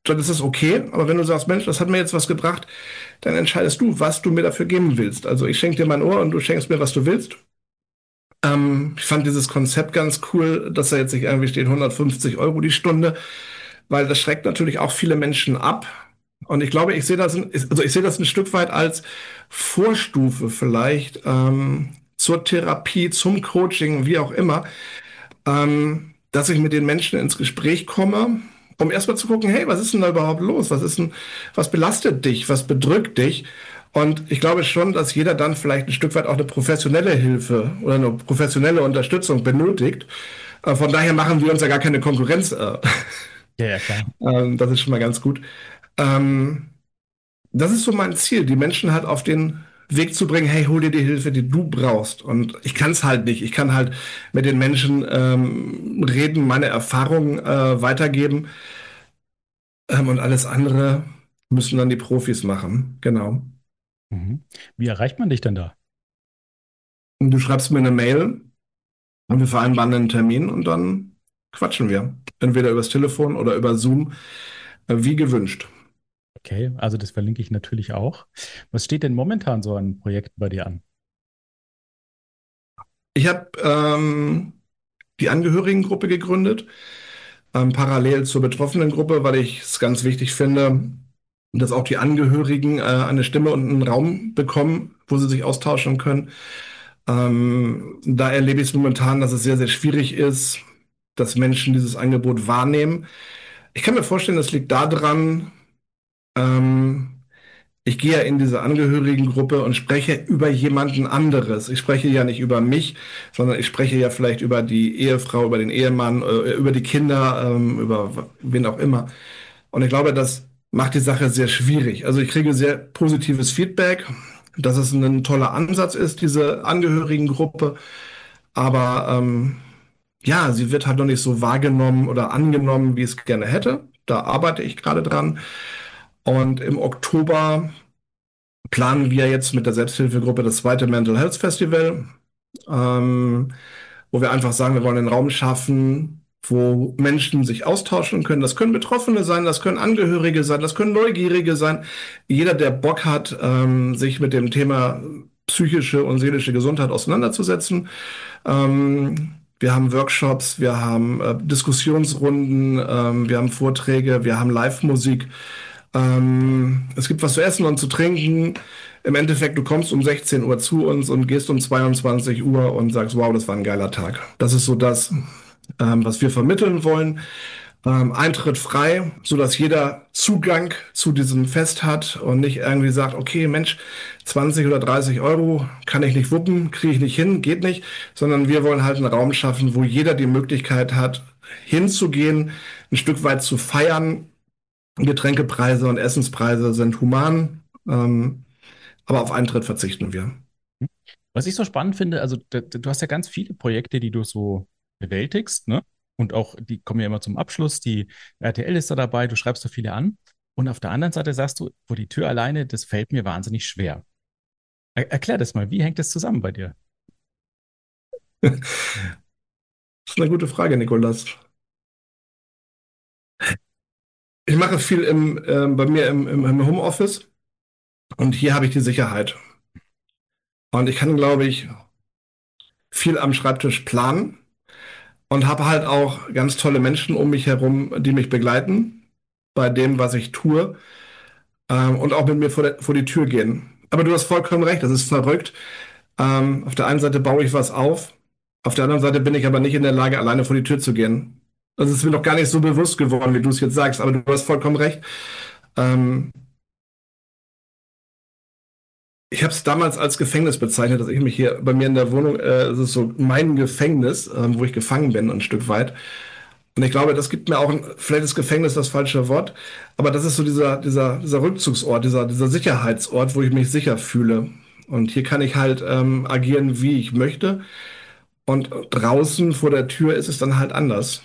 dann ist es okay. Aber wenn du sagst, Mensch, das hat mir jetzt was gebracht, dann entscheidest du, was du mir dafür geben willst. Also ich schenke dir mein Ohr und du schenkst mir, was du willst. Ähm, ich fand dieses Konzept ganz cool, dass da jetzt nicht irgendwie steht hundertfünfzig Euro die Stunde, weil das schreckt natürlich auch viele Menschen ab. Und ich glaube, ich sehe das, ein- also ich sehe das ein Stück weit als Vorstufe vielleicht ähm, zur Therapie, zum Coaching, wie auch immer, ähm, dass ich mit den Menschen ins Gespräch komme, um erstmal zu gucken, hey, was ist denn da überhaupt los? Was ist denn, was belastet dich? Was bedrückt dich? Und ich glaube schon, dass jeder dann vielleicht ein Stück weit auch eine professionelle Hilfe oder eine professionelle Unterstützung benötigt. Äh, Von daher machen wir uns ja gar keine Konkurrenz. äh, Ja, ja, klar. ähm, Das ist schon mal ganz gut. Ähm, Das ist so mein Ziel, die Menschen halt auf den Weg zu bringen, hey, hol dir die Hilfe, die du brauchst. Und ich kann es halt nicht. Ich kann halt mit den Menschen ähm, reden, meine Erfahrungen äh, weitergeben ähm, und alles andere müssen dann die Profis machen. Genau. Mhm. Wie erreicht man dich denn da? Und du schreibst mir eine Mail und wir vereinbaren einen Termin und dann quatschen wir. Entweder übers Telefon oder über Zoom, äh, wie gewünscht. Okay, also das verlinke ich natürlich auch. Was steht denn momentan so an Projekten bei dir an? Ich habe ähm, die Angehörigengruppe gegründet, ähm, parallel zur betroffenen Gruppe, weil ich es ganz wichtig finde, dass auch die Angehörigen äh, eine Stimme und einen Raum bekommen, wo sie sich austauschen können. Ähm, da erlebe ich es momentan, dass es sehr, sehr schwierig ist, dass Menschen dieses Angebot wahrnehmen. Ich kann mir vorstellen, das liegt daran, ähm, ich gehe ja in diese Angehörigengruppe und spreche über jemanden anderes. Ich spreche ja nicht über mich, sondern ich spreche ja vielleicht über die Ehefrau, über den Ehemann, äh, über die Kinder, ähm, über wen auch immer. Und ich glaube, das macht die Sache sehr schwierig. Also ich kriege sehr positives Feedback, dass es ein toller Ansatz ist, diese Angehörigengruppe. Aber ähm, ja, sie wird halt noch nicht so wahrgenommen oder angenommen, wie ich es gerne hätte. Da arbeite ich gerade dran. Und im Oktober planen wir jetzt mit der Selbsthilfegruppe das zweite Mental Health Festival, ähm, wo wir einfach sagen, wir wollen einen Raum schaffen, wo Menschen sich austauschen können. Das können Betroffene sein, das können Angehörige sein, das können Neugierige sein. Jeder, der Bock hat, ähm, sich mit dem Thema psychische und seelische Gesundheit auseinanderzusetzen. Ähm, wir haben Workshops, wir haben äh, Diskussionsrunden, ähm, wir haben Vorträge, wir haben Live-Musik. Ähm, es gibt was zu essen und zu trinken. Im Endeffekt, du kommst um sechzehn Uhr zu uns und gehst um zweiundzwanzig Uhr und sagst, wow, das war ein geiler Tag. Das ist so das, ähm, was wir vermitteln wollen. Ähm, Eintritt frei, so dass jeder Zugang zu diesem Fest hat und nicht irgendwie sagt, okay, Mensch, zwanzig oder dreißig Euro kann ich nicht wuppen, kriege ich nicht hin, geht nicht, sondern wir wollen halt einen Raum schaffen, wo jeder die Möglichkeit hat, hinzugehen, ein Stück weit zu feiern. Getränkepreise und Essenspreise sind human, ähm, aber auf Eintritt verzichten wir. Was ich so spannend finde, also d- d- du hast ja ganz viele Projekte, die du so bewältigst, ne? Und auch, die kommen ja immer zum Abschluss. Die R T L ist da dabei, du schreibst so viele an. Und auf der anderen Seite sagst du, vor die Tür alleine, das fällt mir wahnsinnig schwer. Er erklär das mal, wie hängt das zusammen bei dir? Das ist eine gute Frage, Nikolas. Ich mache viel im, ähm, bei mir im, im, im Homeoffice und hier habe ich die Sicherheit. Und ich kann, glaube ich, viel am Schreibtisch planen und habe halt auch ganz tolle Menschen um mich herum, die mich begleiten bei dem, was ich tue, ähm, und auch mit mir vor, der, vor die Tür gehen. Aber du hast vollkommen recht, das ist verrückt. Ähm, auf der einen Seite baue ich was auf, auf der anderen Seite bin ich aber nicht in der Lage, alleine vor die Tür zu gehen. Das ist mir noch gar nicht so bewusst geworden, wie du es jetzt sagst, aber du hast vollkommen recht. Ähm, Ich habe es damals als Gefängnis bezeichnet, dass ich mich hier bei mir in der Wohnung, äh, es ist so mein Gefängnis, ähm, wo ich gefangen bin, ein Stück weit. Und ich glaube, das gibt mir auch, ein, vielleicht ist Gefängnis das falsche Wort, aber das ist so dieser, dieser, dieser Rückzugsort, dieser, dieser Sicherheitsort, wo ich mich sicher fühle. Und hier kann ich halt ähm, agieren, wie ich möchte. Und draußen vor der Tür ist es dann halt anders.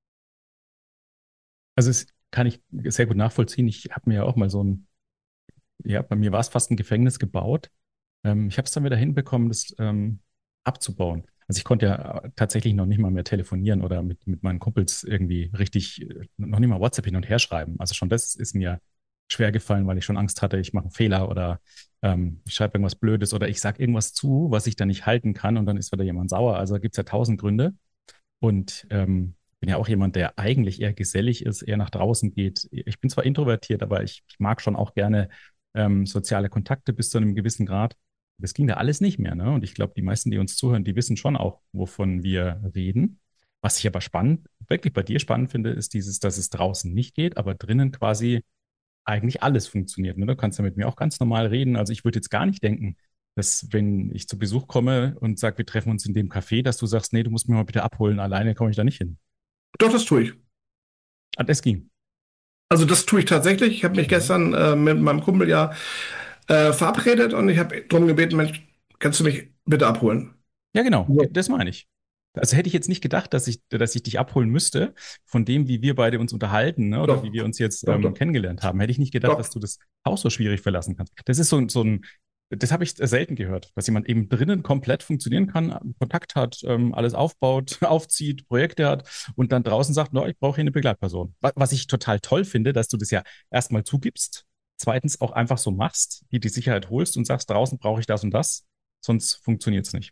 Also das kann ich sehr gut nachvollziehen. Ich habe mir ja auch mal so ein, ja, bei mir war es fast ein Gefängnis gebaut. Ähm, ich habe es dann wieder hinbekommen, das ähm, abzubauen. Also ich konnte ja tatsächlich noch nicht mal mehr telefonieren oder mit, mit meinen Kumpels irgendwie richtig, äh, noch nicht mal WhatsApp hin und her schreiben. Also schon das ist mir schwer gefallen, weil ich schon Angst hatte, ich mache einen Fehler oder ähm, ich schreibe irgendwas Blödes oder ich sage irgendwas zu, was ich dann nicht halten kann und dann ist wieder jemand sauer. Also da gibt es ja tausend Gründe. Und ähm, bin ja auch jemand, der eigentlich eher gesellig ist, eher nach draußen geht. Ich bin zwar introvertiert, aber ich, ich mag schon auch gerne ähm, soziale Kontakte bis zu einem gewissen Grad. Das ging da alles nicht mehr, ne? Und ich glaube, die meisten, die uns zuhören, die wissen schon auch, wovon wir reden. Was ich aber spannend, wirklich bei dir spannend finde, ist dieses, dass es draußen nicht geht, aber drinnen quasi eigentlich alles funktioniert. Ne? Du kannst ja mit mir auch ganz normal reden. Also ich würde jetzt gar nicht denken, dass wenn ich zu Besuch komme und sage, wir treffen uns in dem Café, dass du sagst, nee, du musst mich mal bitte abholen, alleine komme ich da nicht hin. Doch, das tue ich. Ah, das ging. Also das tue ich tatsächlich. Ich habe mich Mhm. gestern äh, mit meinem Kumpel ja äh, verabredet und ich habe darum gebeten, Mensch, kannst du mich bitte abholen? Ja, genau, Ja. das meine ich. Also hätte ich jetzt nicht gedacht, dass ich, dass ich dich abholen müsste, von dem, wie wir beide uns unterhalten, ne, oder wie Doch, wir uns jetzt doch, ähm, doch, kennengelernt haben, hätte ich nicht gedacht, dass doch. du das Haus so schwierig verlassen kannst. Das ist so, so ein, das habe ich selten gehört, dass jemand eben drinnen komplett funktionieren kann, Kontakt hat, ähm, alles aufbaut, aufzieht, Projekte hat und dann draußen sagt, no, ich brauche hier eine Begleitperson. Wa- Was ich total toll finde, dass du das ja erstmal zugibst, zweitens auch einfach so machst, die die Sicherheit holst und sagst, draußen brauche ich das und das, sonst funktioniert es nicht.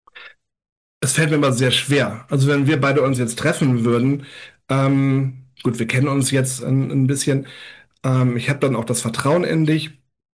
Es fällt mir immer sehr schwer. Also wenn wir beide uns jetzt treffen würden, ähm, gut, wir kennen uns jetzt ein, ein bisschen. Ähm, ich habe dann auch das Vertrauen in dich.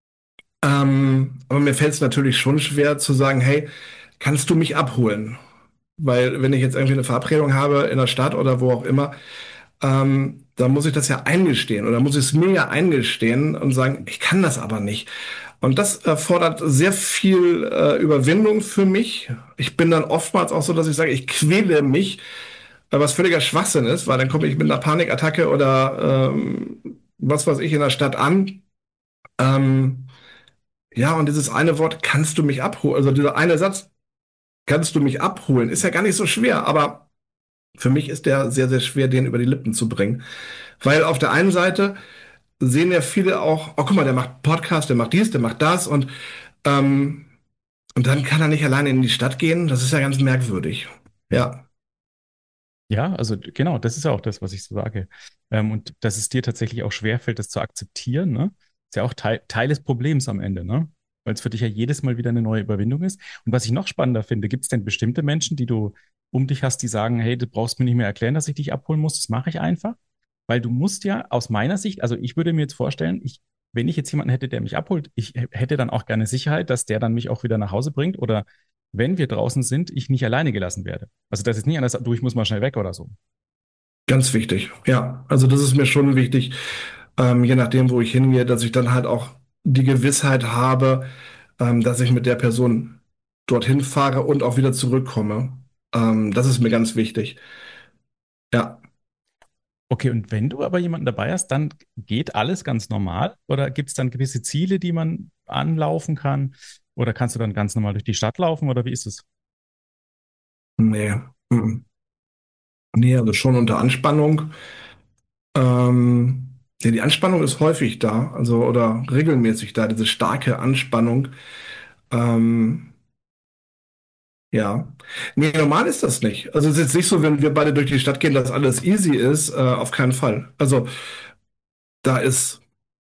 Ähm, aber mir fällt es natürlich schon schwer zu sagen, hey, kannst du mich abholen? Weil wenn ich jetzt irgendwie eine Verabredung habe in der Stadt oder wo auch immer, ähm, dann muss ich das ja eingestehen oder muss ich es mir ja eingestehen und sagen, ich kann das aber nicht. Und das erfordert sehr viel äh, Überwindung für mich. Ich bin dann oftmals auch so, dass ich sage, ich quäle mich, äh, was völliger Schwachsinn ist, weil dann komme ich mit einer Panikattacke oder ähm, was weiß ich in der Stadt an. Ähm, ja, und dieses eine Wort, kannst du mich abholen? Also dieser eine Satz, kannst du mich abholen, ist ja gar nicht so schwer, aber für mich ist der sehr, sehr schwer, den über die Lippen zu bringen. Weil auf der einen Seite sehen ja viele auch, oh, guck mal, der macht Podcast, der macht dies, der macht das und, ähm, und dann kann er nicht alleine in die Stadt gehen. Das ist ja ganz merkwürdig. Ja, Ja, also genau, das ist ja auch das, was ich so sage. Ähm, und dass es dir tatsächlich auch schwerfällt, das zu akzeptieren, ne? Ist ja auch Teil, Teil des Problems am Ende, ne? Weil es für dich ja jedes Mal wieder eine neue Überwindung ist. Und was ich noch spannender finde, gibt es denn bestimmte Menschen, die du um dich hast, die sagen, hey, du brauchst mir nicht mehr erklären, dass ich dich abholen muss, das mache ich einfach. Weil du musst ja aus meiner Sicht, also ich würde mir jetzt vorstellen, ich, wenn ich jetzt jemanden hätte, der mich abholt, ich hätte dann auch gerne Sicherheit, dass der dann mich auch wieder nach Hause bringt oder wenn wir draußen sind, ich nicht alleine gelassen werde. Also das ist nicht anders, du, ich muss mal schnell weg oder so. ganz wichtig. Ja, also das ist mir schon wichtig, ähm, je nachdem, wo ich hingehe, dass ich dann halt auch die Gewissheit habe, ähm, dass ich mit der Person dorthin fahre und auch wieder zurückkomme. Ähm, das ist mir ganz wichtig. Ja. Okay, und wenn du aber jemanden dabei hast, dann geht alles ganz normal? Oder gibt es dann gewisse Ziele, die man anlaufen kann? Oder kannst du dann ganz normal durch die Stadt laufen? Oder wie ist es? Nee. Mhm. Nee, also schon unter Anspannung. Ähm, ja, die Anspannung ist häufig da, also oder regelmäßig da, diese starke Anspannung. Ähm, ja. Nee, normal ist das nicht. Also es ist jetzt nicht so, wenn wir beide durch die Stadt gehen, dass alles easy ist, äh, auf keinen Fall. Also da ist,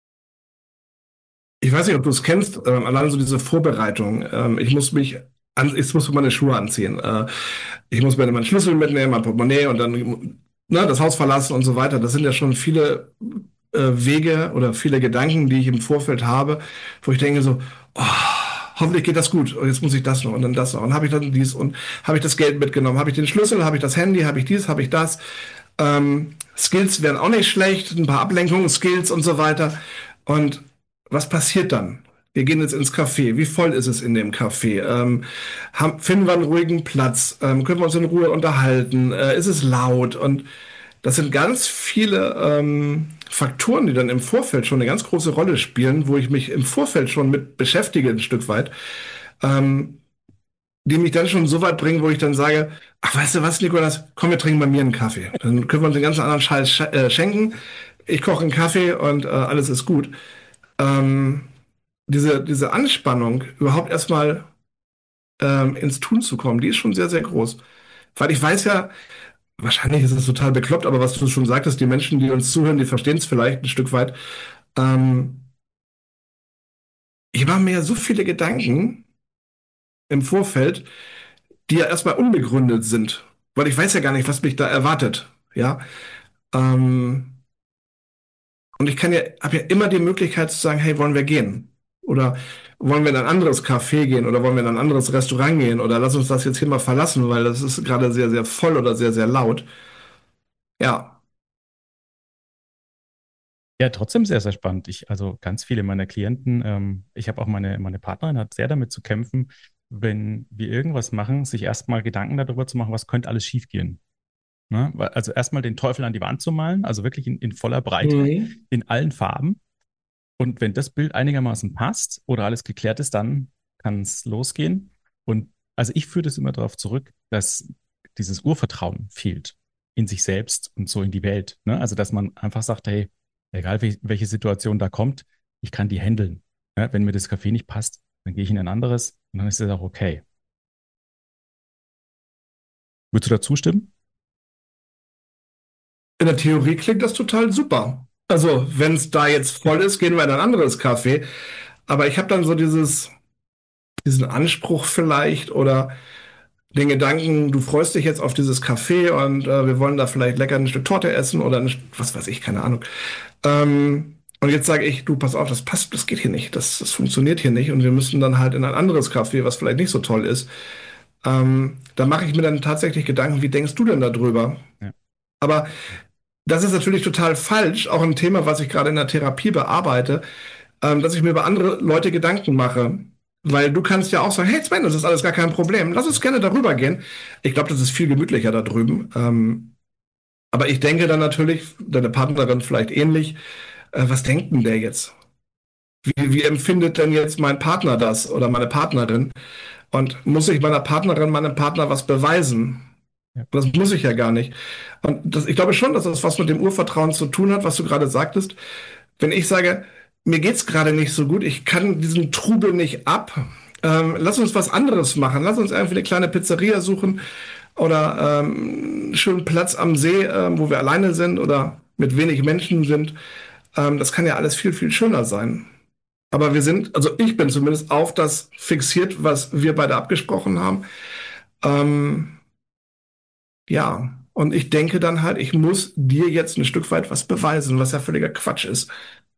ich weiß nicht, ob du es kennst, ähm, allein so diese Vorbereitung. Ähm, ich muss mich an, ich muss meine Schuhe anziehen. Äh, ich muss mir meinen Schlüssel mitnehmen, mein Portemonnaie und dann ne, das Haus verlassen und so weiter. Das sind ja schon viele äh, Wege oder viele Gedanken, die ich im Vorfeld habe, wo ich denke so, oh, hoffentlich geht das gut. Und jetzt muss ich das noch und dann das noch. Und habe ich dann dies und habe ich das Geld mitgenommen? Habe ich den Schlüssel? Habe ich das Handy? Habe ich dies? Habe ich das? Ähm, Skills wären auch nicht schlecht, ein paar Ablenkungen, Skills und so weiter. Und was passiert dann? Wir gehen jetzt ins Café. Wie voll ist es in dem Café? Ähm, haben, finden wir einen ruhigen Platz? Ähm, können wir uns in Ruhe unterhalten? Äh, ist es laut? Und das sind ganz viele ähm, Faktoren, die dann im Vorfeld schon eine ganz große Rolle spielen, wo ich mich im Vorfeld schon mit beschäftige, ein Stück weit, ähm, die mich dann schon so weit bringen, wo ich dann sage, ach, weißt du was, Nikolas, komm, wir trinken bei mir einen Kaffee. Dann können wir uns den ganzen anderen Scheiß sch äh, schenken. Ich koche einen Kaffee und äh, alles ist gut. Ähm, diese, diese Anspannung überhaupt erstmal ähm, ins Tun zu kommen, die ist schon sehr, sehr groß. Weil ich weiß ja, wahrscheinlich ist es total bekloppt, aber was du schon sagtest, die Menschen, die uns zuhören, die verstehen es vielleicht ein Stück weit. Ähm, Ich mache mir ja so viele Gedanken im Vorfeld, die ja erstmal unbegründet sind, weil ich weiß ja gar nicht, was mich da erwartet. Ja, ähm, und ich kann ja, habe ja immer die Möglichkeit zu sagen, hey, wollen wir gehen? Oder wollen wir in ein anderes Café gehen? Oder wollen wir in ein anderes Restaurant gehen? Oder lass uns das jetzt hier mal verlassen, weil das ist gerade sehr, sehr voll oder sehr, sehr laut. Ja, Ja, trotzdem sehr, sehr spannend. Ich, also ganz viele meiner Klienten, ähm, ich habe auch meine, meine Partnerin hat sehr damit zu kämpfen, wenn wir irgendwas machen, sich erstmal Gedanken darüber zu machen, was könnte alles schiefgehen. Ne? Weil- Also erstmal den Teufel an die Wand zu malen, also wirklich in, in voller Breite, mhm. in allen Farben. Und wenn das Bild einigermaßen passt oder alles geklärt ist, dann kann es losgehen. Und also ich führe das immer darauf zurück, dass dieses Urvertrauen fehlt in sich selbst und so in die Welt. Ne? Also dass man einfach sagt, hey, egal wel- welche Situation da kommt, ich kann die handeln. Ja, wenn mir das Café nicht passt, dann gehe ich in ein anderes und dann ist es auch okay. Würdest du da zustimmen? In der Theorie klingt das total super. Also, wenn es da jetzt voll ist, gehen wir in ein anderes Café. Aber ich habe dann so dieses, diesen Anspruch vielleicht oder den Gedanken, du freust dich jetzt auf dieses Café und äh, wir wollen da vielleicht lecker ein Stück Torte essen oder ein, was weiß ich, keine Ahnung. Ähm, und jetzt sage ich, du, pass auf, das passt, das geht hier nicht, das, das funktioniert hier nicht und wir müssen dann halt in ein anderes Café, was vielleicht nicht so toll ist. Ähm, da mache ich mir dann tatsächlich Gedanken, wie denkst du denn darüber? Ja. Aber das ist natürlich total falsch, auch ein Thema, was ich gerade in der Therapie bearbeite, ähm, dass ich mir über andere Leute Gedanken mache. Weil du kannst ja auch sagen, hey Sven, das ist alles gar kein Problem. Lass uns gerne darüber gehen. Ich glaube, das ist viel gemütlicher da drüben. Ähm, aber ich denke dann natürlich, deine Partnerin vielleicht ähnlich, äh, was denkt denn der jetzt? Wie, wie empfindet denn jetzt mein Partner das oder meine Partnerin? Und muss ich meiner Partnerin, meinem Partner was beweisen? Ja. Das muss ich ja gar nicht. Und das, ich glaube schon, dass das was mit dem Urvertrauen zu tun hat, was du gerade sagtest. Wenn ich sage, mir geht's gerade nicht so gut, ich kann diesen Trubel nicht ab, ähm, lass uns was anderes machen. Lass uns irgendwie eine kleine Pizzeria suchen oder ähm, einen schönen Platz am See, ähm, wo wir alleine sind oder mit wenig Menschen sind. Ähm, das kann ja alles viel, viel schöner sein. Aber wir sind, also ich bin zumindest auf das fixiert, was wir beide abgesprochen haben. Ähm, ja, und ich denke dann halt, ich muss dir jetzt ein Stück weit was beweisen, was ja völliger Quatsch ist.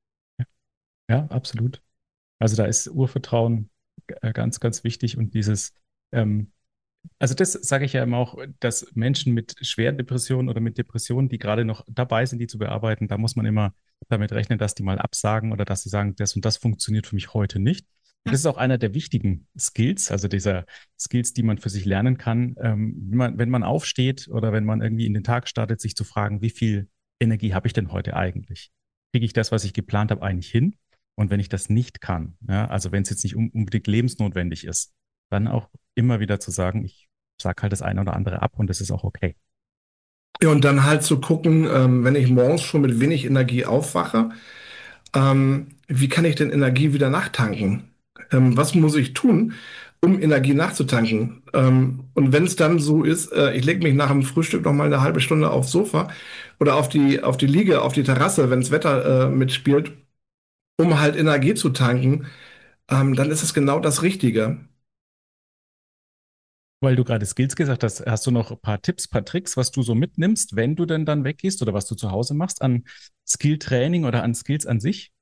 Ja, absolut. Also da ist Urvertrauen äh, ganz, ganz wichtig und dieses, ähm, also das sage ich ja immer auch, dass Menschen mit schweren Depressionen oder mit Depressionen, die gerade noch dabei sind, die zu bearbeiten, da muss man immer damit rechnen, dass die mal absagen oder dass sie sagen, das und das funktioniert für mich heute nicht. Und das ist auch einer der wichtigen Skills, also dieser Skills, die man für sich lernen kann, ähm, wenn man, wenn man aufsteht oder wenn man irgendwie in den Tag startet, sich zu fragen, wie viel Energie habe ich denn heute eigentlich? Kriege ich das, was ich geplant habe, eigentlich hin? Und wenn ich das nicht kann, ja, also wenn es jetzt nicht un- unbedingt lebensnotwendig ist, dann auch immer wieder zu sagen, ich sage halt das eine oder andere ab und das ist auch okay. Ja, und dann halt zu gucken, ähm, wenn ich morgens schon mit wenig Energie aufwache, ähm, wie kann ich denn Energie wieder nachtanken? Ähm, was muss ich tun, um Energie nachzutanken? Ähm, und wenn es dann so ist, äh, ich lege mich nach dem Frühstück noch mal eine halbe Stunde aufs Sofa oder auf die, auf die Liege, auf die Terrasse, wenn das Wetter, äh, mitspielt, um halt Energie zu tanken, ähm, dann ist es genau das Richtige. Weil du gerade Skills gesagt hast, hast du noch ein paar Tipps, paar Tricks, was du so mitnimmst, wenn du denn dann weggehst oder was du zu Hause machst an Skilltraining oder an Skills an sich?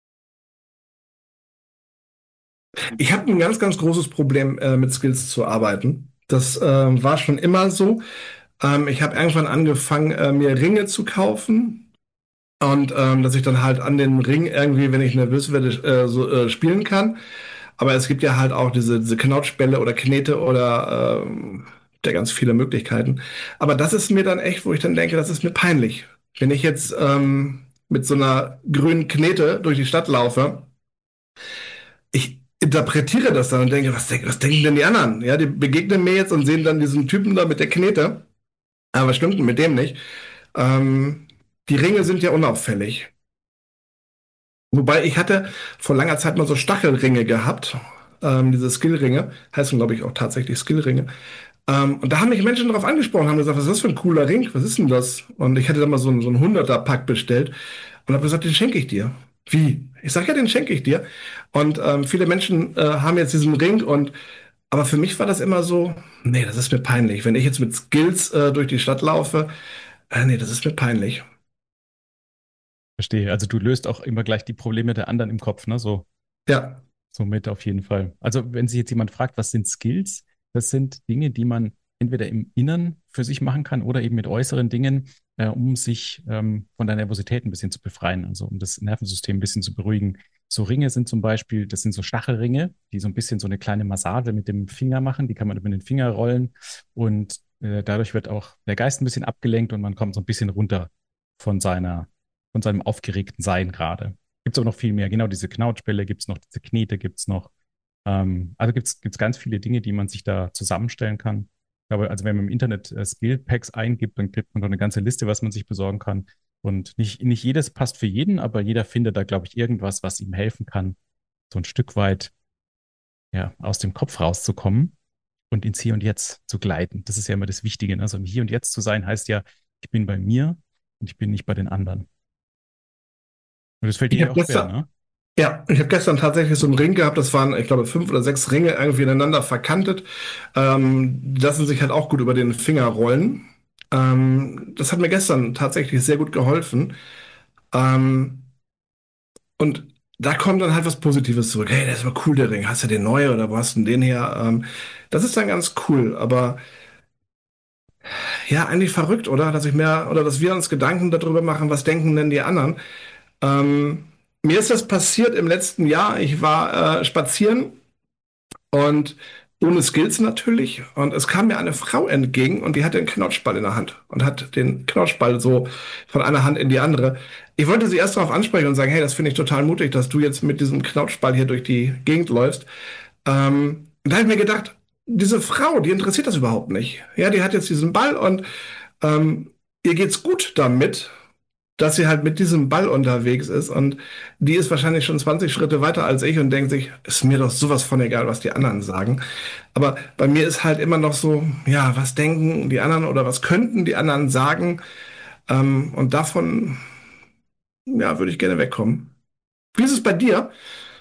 Ich habe ein ganz, ganz großes Problem, äh, mit Skills zu arbeiten. Das ähm, war schon immer so. Ähm, ich habe irgendwann angefangen, äh, mir Ringe zu kaufen und ähm, dass ich dann halt an den Ring irgendwie, wenn ich nervös werde, äh, so, äh, spielen kann. Aber es gibt ja halt auch diese, diese Knautschbälle oder Knete oder ähm, der ganz viele Möglichkeiten. Aber das ist mir dann echt, wo ich dann denke, das ist mir peinlich. Wenn ich jetzt ähm, mit so einer grünen Knete durch die Stadt laufe, ich interpretiere das dann und denke, was, denk, was denken denn die anderen? Ja, die begegnen mir jetzt und sehen dann diesen Typen da mit der Knete. Aber was stimmt denn mit dem nicht? Ähm, Die Ringe sind ja unauffällig. Wobei ich hatte vor langer Zeit mal so Stachelringe gehabt. ähm, diese Skillringe, heißen glaube ich auch tatsächlich Skillringe. Ähm, und da haben mich Menschen darauf angesprochen, haben gesagt, was ist das für ein cooler Ring? Was ist denn das? Und ich hatte da mal so einen, so einen Hunderter-Pack bestellt und habe gesagt, den schenke ich dir. Wie? Ich sage, ja, den schenke ich dir. Und ähm, viele Menschen äh, haben jetzt diesen Ring und aber für mich war das immer so, nee, das ist mir peinlich. Wenn ich jetzt mit Skills äh, durch die Stadt laufe, äh, nee, das ist mir peinlich. Verstehe. Also du löst auch immer gleich die Probleme der anderen im Kopf, ne? So, Ja, somit auf jeden Fall. Also wenn sich jetzt jemand fragt, was sind Skills? Das sind Dinge, die man entweder im Inneren für sich machen kann oder eben mit äußeren Dingen, äh, um sich ähm, von der Nervosität ein bisschen zu befreien, also um das Nervensystem ein bisschen zu beruhigen. So Ringe sind zum Beispiel, das sind so Stachelringe, die so ein bisschen so eine kleine Massage mit dem Finger machen. Die kann man über den Finger rollen und äh, dadurch wird auch der Geist ein bisschen abgelenkt und man kommt so ein bisschen runter von seiner, von seinem aufgeregten Sein gerade. Gibt es aber noch viel mehr. Genau, diese Knautschbälle gibt es noch, diese Knete gibt es noch. Ähm, also gibt es ganz viele Dinge, die man sich da zusammenstellen kann. Ich glaube, also wenn man im Internet äh, Skill Packs eingibt, dann kriegt man doch eine ganze Liste, was man sich besorgen kann. Und nicht, nicht jedes passt für jeden, aber jeder findet da, glaube ich, irgendwas, was ihm helfen kann, so ein Stück weit ja, aus dem Kopf rauszukommen und ins Hier und Jetzt zu gleiten. Das ist ja immer das Wichtige. Ne? Also im Hier und Jetzt zu sein, heißt ja, ich bin bei mir und ich bin nicht bei den anderen. Und das fällt dir ich ja habe auch schwer, gestern, ne? ja, ich habe gestern tatsächlich so einen Ring gehabt. Das waren, ich glaube, fünf oder sechs Ringe irgendwie ineinander verkantet. Ähm, die lassen sich halt auch gut über den Finger rollen. Ähm, das hat mir gestern tatsächlich sehr gut geholfen. Ähm, und da kommt dann halt was Positives zurück. Hey, der ist aber cool, der Ring. Hast du den neu oder wo hast du denn den her? Ähm, das ist dann ganz cool. Aber ja, eigentlich verrückt, oder? Dass ich mehr, oder dass wir uns Gedanken darüber machen, was denken denn die anderen? Ähm, Mir ist das passiert im letzten Jahr. Ich war äh, spazieren und ohne Skills natürlich. Und es kam mir eine Frau entgegen und die hatte einen Knautschball in der Hand und hat den Knautschball so von einer Hand in die andere. Ich wollte sie erst darauf ansprechen und sagen, hey, das finde ich total mutig, dass du jetzt mit diesem Knautschball hier durch die Gegend läufst. Ähm, da habe ich mir gedacht, diese Frau, die interessiert das überhaupt nicht. Ja, die hat jetzt diesen Ball und ähm, ihr geht's gut damit, dass sie halt mit diesem Ball unterwegs ist und die ist wahrscheinlich schon zwanzig Schritte weiter als ich und denkt sich, ist mir doch sowas von egal, was die anderen sagen. Aber bei mir ist halt immer noch so, ja, was denken die anderen oder was könnten die anderen sagen? Ähm, und davon, ja, würde ich gerne wegkommen. Wie ist es bei dir?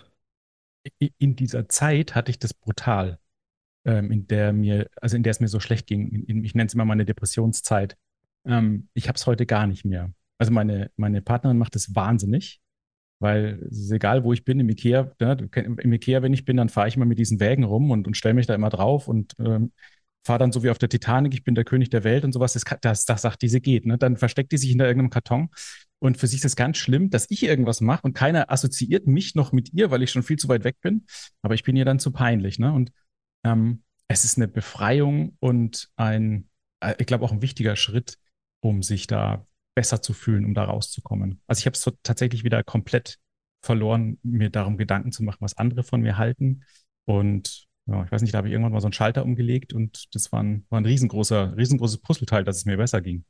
In dieser Zeit hatte ich das brutal, ähm, in der mir, also in der es mir so schlecht ging. In, in, ich nenne es immer meine Depressionszeit. Ähm, ich habe es heute gar nicht mehr. Also meine, meine Partnerin macht es wahnsinnig, weil es ist egal, wo ich bin, im Ikea, ne, du kenn- im Ikea, wenn ich bin, dann fahre ich immer mit diesen Wägen rum und, und stelle mich da immer drauf und ähm, fahre dann so wie auf der Titanic, ich bin der König der Welt und sowas. Das, kann- das, das sagt diese geht. Ne? Dann versteckt die sich hinter irgendeinem Karton und für sie ist es ganz schlimm, dass ich irgendwas mache und keiner assoziiert mich noch mit ihr, weil ich schon viel zu weit weg bin. Aber ich bin ihr dann zu peinlich. Ne? Und ähm, es ist eine Befreiung und ein, äh, ich glaube auch ein wichtiger Schritt, um sich da besser zu fühlen, um da rauszukommen. Also ich habe es so tatsächlich wieder komplett verloren, mir darum Gedanken zu machen, was andere von mir halten. Und ja, ich weiß nicht, da habe ich irgendwann mal so einen Schalter umgelegt und das war ein, war ein riesengroßer, riesengroßes Puzzleteil, dass es mir besser ging.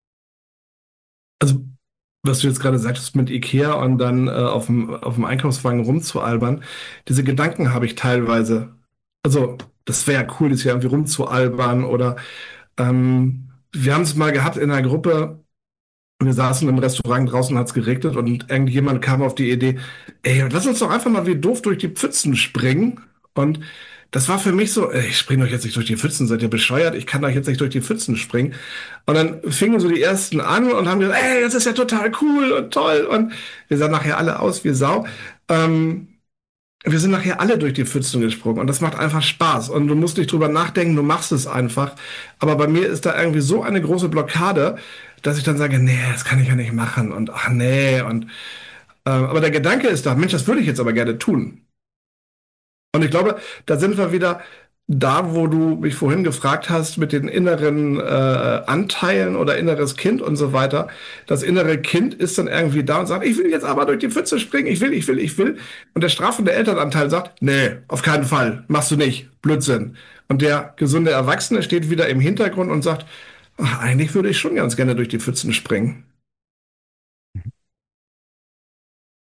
Also, was du jetzt gerade sagtest mit Ikea und dann äh, auf dem, auf dem Einkaufswagen rumzualbern, diese Gedanken habe ich teilweise. Also, das wäre ja cool, das hier irgendwie rumzualbern oder ähm, wir haben es mal gehabt in einer Gruppe. Wir saßen im Restaurant, draußen hat es geregnet und irgendjemand kam auf die Idee, ey, lass uns doch einfach mal wie doof durch die Pfützen springen. Und das war für mich so, ey, ich springe euch jetzt nicht durch die Pfützen, seid ihr bescheuert? Ich kann euch jetzt nicht durch die Pfützen springen. Und dann fingen so die ersten an und haben gesagt, ey, das ist ja total cool und toll. Und wir sahen nachher alle aus wie Sau. Ähm, Wir sind nachher alle durch die Pfützen gesprungen und das macht einfach Spaß und du musst nicht drüber nachdenken, du machst es einfach. Aber bei mir ist da irgendwie so eine große Blockade, dass ich dann sage, nee, das kann ich ja nicht machen und ach nee und äh, aber der Gedanke ist da, Mensch, das würde ich jetzt aber gerne tun. Und ich glaube, da sind wir wieder da, wo du mich vorhin gefragt hast mit den inneren äh, Anteilen oder inneres Kind und so weiter. Das innere Kind ist dann irgendwie da und sagt, ich will jetzt aber durch die Pfütze springen, ich will, ich will, ich will. Und der strafende Elternanteil sagt, nee, auf keinen Fall, machst du nicht, Blödsinn. Und der gesunde Erwachsene steht wieder im Hintergrund und sagt, ach, eigentlich würde ich schon ganz gerne durch die Pfützen springen.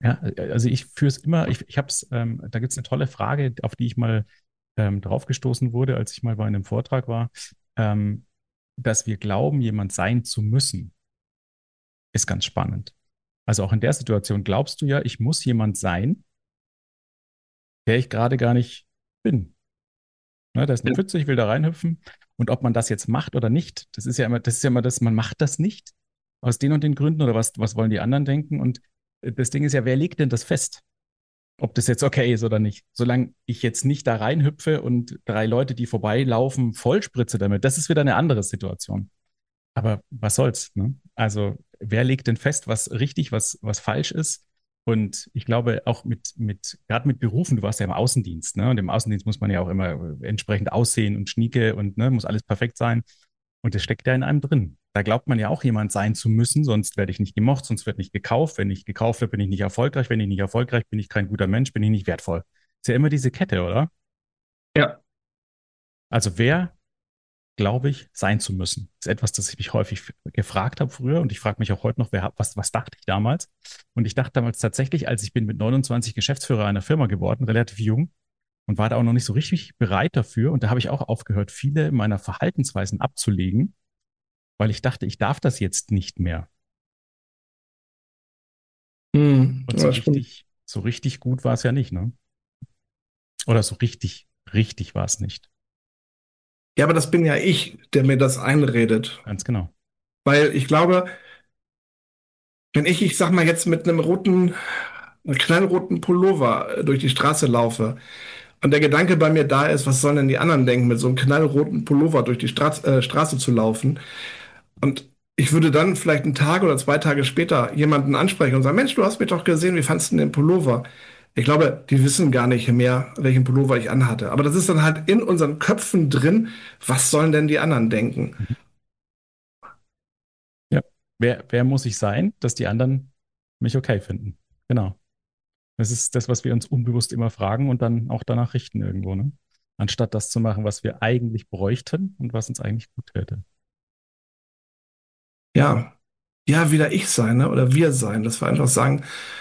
Ja, also ich führe es immer, ich, ich habe es, ähm, da gibt es eine tolle Frage, auf die ich mal ähm, drauf gestoßen wurde, als ich mal bei einem Vortrag war, ähm, dass wir glauben, jemand sein zu müssen, ist ganz spannend. Also auch in der Situation glaubst du ja, ich muss jemand sein, der ich gerade gar nicht bin. Ne, da ist eine Ja. Pfütze, ich will da reinhüpfen. Und ob man das jetzt macht oder nicht, das ist ja immer, das ist ja immer das, man macht das nicht aus den und den Gründen oder was, was wollen die anderen denken? Und äh, das Ding ist ja, wer legt denn das fest? Ob das jetzt okay ist oder nicht. Solange ich jetzt nicht da reinhüpfe und drei Leute, die vorbeilaufen, vollspritze damit, das ist wieder eine andere Situation. Aber was soll's, ne? Also, wer legt denn fest, was richtig, was, was falsch ist? Und ich glaube, auch mit, mit, gerade mit Berufen, du warst ja im Außendienst, ne? Und im Außendienst muss man ja auch immer entsprechend aussehen und schnieke und ne, muss alles perfekt sein. Und das steckt ja in einem drin. Da glaubt man ja auch jemand sein zu müssen, sonst werde ich nicht gemocht, sonst wird nicht gekauft. Wenn ich gekauft werde, bin ich nicht erfolgreich. Wenn ich nicht erfolgreich bin, ich kein guter Mensch, bin ich nicht wertvoll. Ist ja immer diese Kette, oder? Ja. Also wer glaube ich, sein zu müssen. Das ist etwas, das ich mich häufig f- gefragt habe früher und ich frage mich auch heute noch, wer, was, was dachte ich damals? Und ich dachte damals tatsächlich, als ich bin mit neunundzwanzig Geschäftsführer einer Firma geworden, relativ jung und war da auch noch nicht so richtig bereit dafür. Und da habe ich auch aufgehört, viele meiner Verhaltensweisen abzulegen, weil ich dachte, ich darf das jetzt nicht mehr. Hm, Und so ja, stimmt. richtig, so richtig gut war es ja nicht, ne? Oder so richtig, richtig war es nicht. Ja, aber das bin ja ich, der mir das einredet. Ganz genau. Weil ich glaube, wenn ich, ich sag mal, jetzt mit einem roten, knallroten Pullover äh, durch die Straße laufe und der Gedanke bei mir da ist, was sollen denn die anderen denken, mit so einem knallroten Pullover durch die Stra äh, Straße zu laufen, und ich würde dann vielleicht einen Tag oder zwei Tage später jemanden ansprechen und sagen, Mensch, du hast mich doch gesehen, wie fandst du denn den Pullover? Ich glaube, die wissen gar nicht mehr, welchen Pullover ich anhatte. Aber das ist dann halt in unseren Köpfen drin. Was sollen denn die anderen denken? Mhm. Ja. Wer, wer muss ich sein, dass die anderen mich okay finden? Genau. Das ist das, was wir uns unbewusst immer fragen und dann auch danach richten irgendwo, ne? Anstatt das zu machen, was wir eigentlich bräuchten und was uns eigentlich gut täte. Ja, ja, wieder ich sein, ne? Oder wir sein. Dass wir einfach sagen,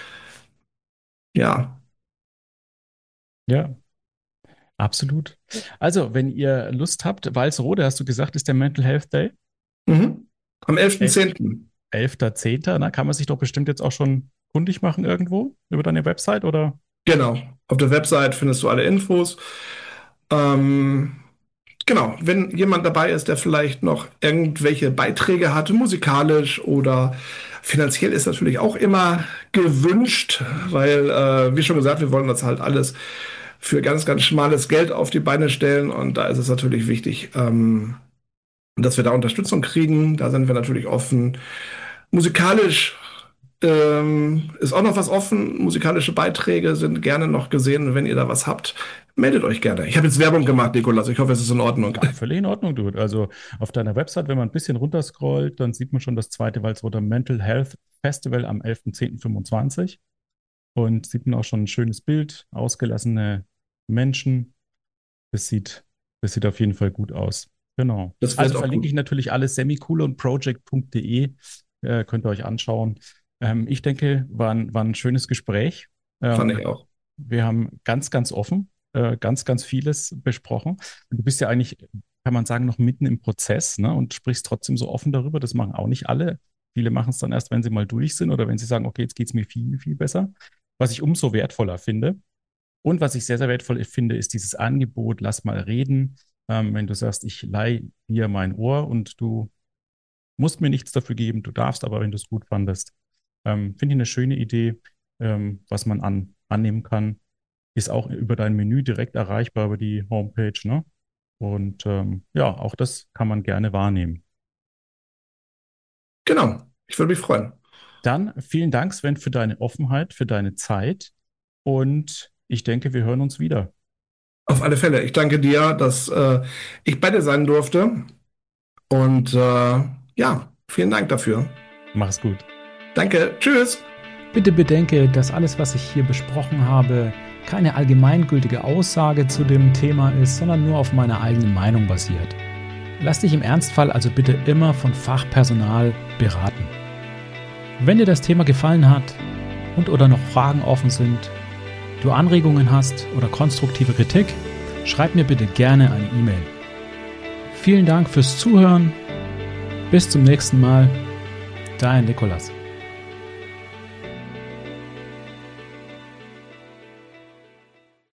ja, Ja, absolut. Also, wenn ihr Lust habt, Walsrode, hast du gesagt, ist der Mental Health Day? mhm. Am elften Elf- zehnten elfter zehnter. Na, kann man sich doch bestimmt jetzt auch schon kundig machen irgendwo über deine Website oder? Genau. Auf der Website findest du alle Infos. Ähm, Genau, wenn jemand dabei ist, der vielleicht noch irgendwelche Beiträge hatte, musikalisch oder finanziell, ist natürlich auch immer gewünscht, weil, äh, wie schon gesagt, wir wollen das halt alles für ganz, ganz schmales Geld auf die Beine stellen, und da ist es natürlich wichtig, ähm, dass wir da Unterstützung kriegen. Da sind wir natürlich offen. Musikalisch ähm, ist auch noch was offen. Musikalische Beiträge sind gerne noch gesehen. Wenn ihr da was habt, meldet euch gerne. Ich habe jetzt Werbung gemacht, Nikolas. Ich hoffe, es ist in Ordnung. Ja, völlig in Ordnung, Dude. Also auf deiner Website, wenn man ein bisschen runterscrollt, dann sieht man schon das zweite Walsroder Mental Health Festival am elfter zehnter fünfundzwanzig. Und sieht man auch schon ein schönes Bild, ausgelassene Menschen. Das sieht, das sieht auf jeden Fall gut aus. Genau. Das Also wird auch verlinke gut. ich natürlich alles semikolonproject punkt de. Äh, könnt ihr euch anschauen. Ähm, ich denke, war ein, war ein schönes Gespräch. Fand Ähm, ich auch. wir haben ganz, ganz offen, äh, ganz, ganz vieles besprochen. Und du bist ja eigentlich, kann man sagen, noch mitten im Prozess, ne? Und sprichst trotzdem so offen darüber. Das machen auch nicht alle. Viele machen es dann erst, wenn sie mal durch sind oder wenn sie sagen, okay, jetzt geht es mir viel, viel besser. Was ich umso wertvoller finde. Und was ich sehr, sehr wertvoll finde, ist dieses Angebot, lass mal reden. Ähm, wenn du sagst, ich leih dir mein Ohr und du musst mir nichts dafür geben, du darfst aber, wenn du es gut fandest. Ähm, finde ich eine schöne Idee, ähm, was man an, annehmen kann. Ist auch über dein Menü direkt erreichbar über die Homepage, ne? Und ähm, ja, auch das kann man gerne wahrnehmen. Genau. Ich würde mich freuen. Dann vielen Dank, Sven, für deine Offenheit, für deine Zeit und ich denke, wir hören uns wieder. Auf alle Fälle. Ich danke dir, dass äh, ich bei dir sein durfte. Und äh, ja, vielen Dank dafür. Mach's gut. Danke. Tschüss. Bitte bedenke, dass alles, was ich hier besprochen habe, keine allgemeingültige Aussage zu dem Thema ist, sondern nur auf meiner eigenen Meinung basiert. Lass dich im Ernstfall also bitte immer von Fachpersonal beraten. Wenn dir das Thema gefallen hat, und oder noch Fragen offen sind, du Anregungen hast oder konstruktive Kritik, schreib mir bitte gerne eine E-Mail. Vielen Dank fürs Zuhören. Bis zum nächsten Mal. Dein Nikolas.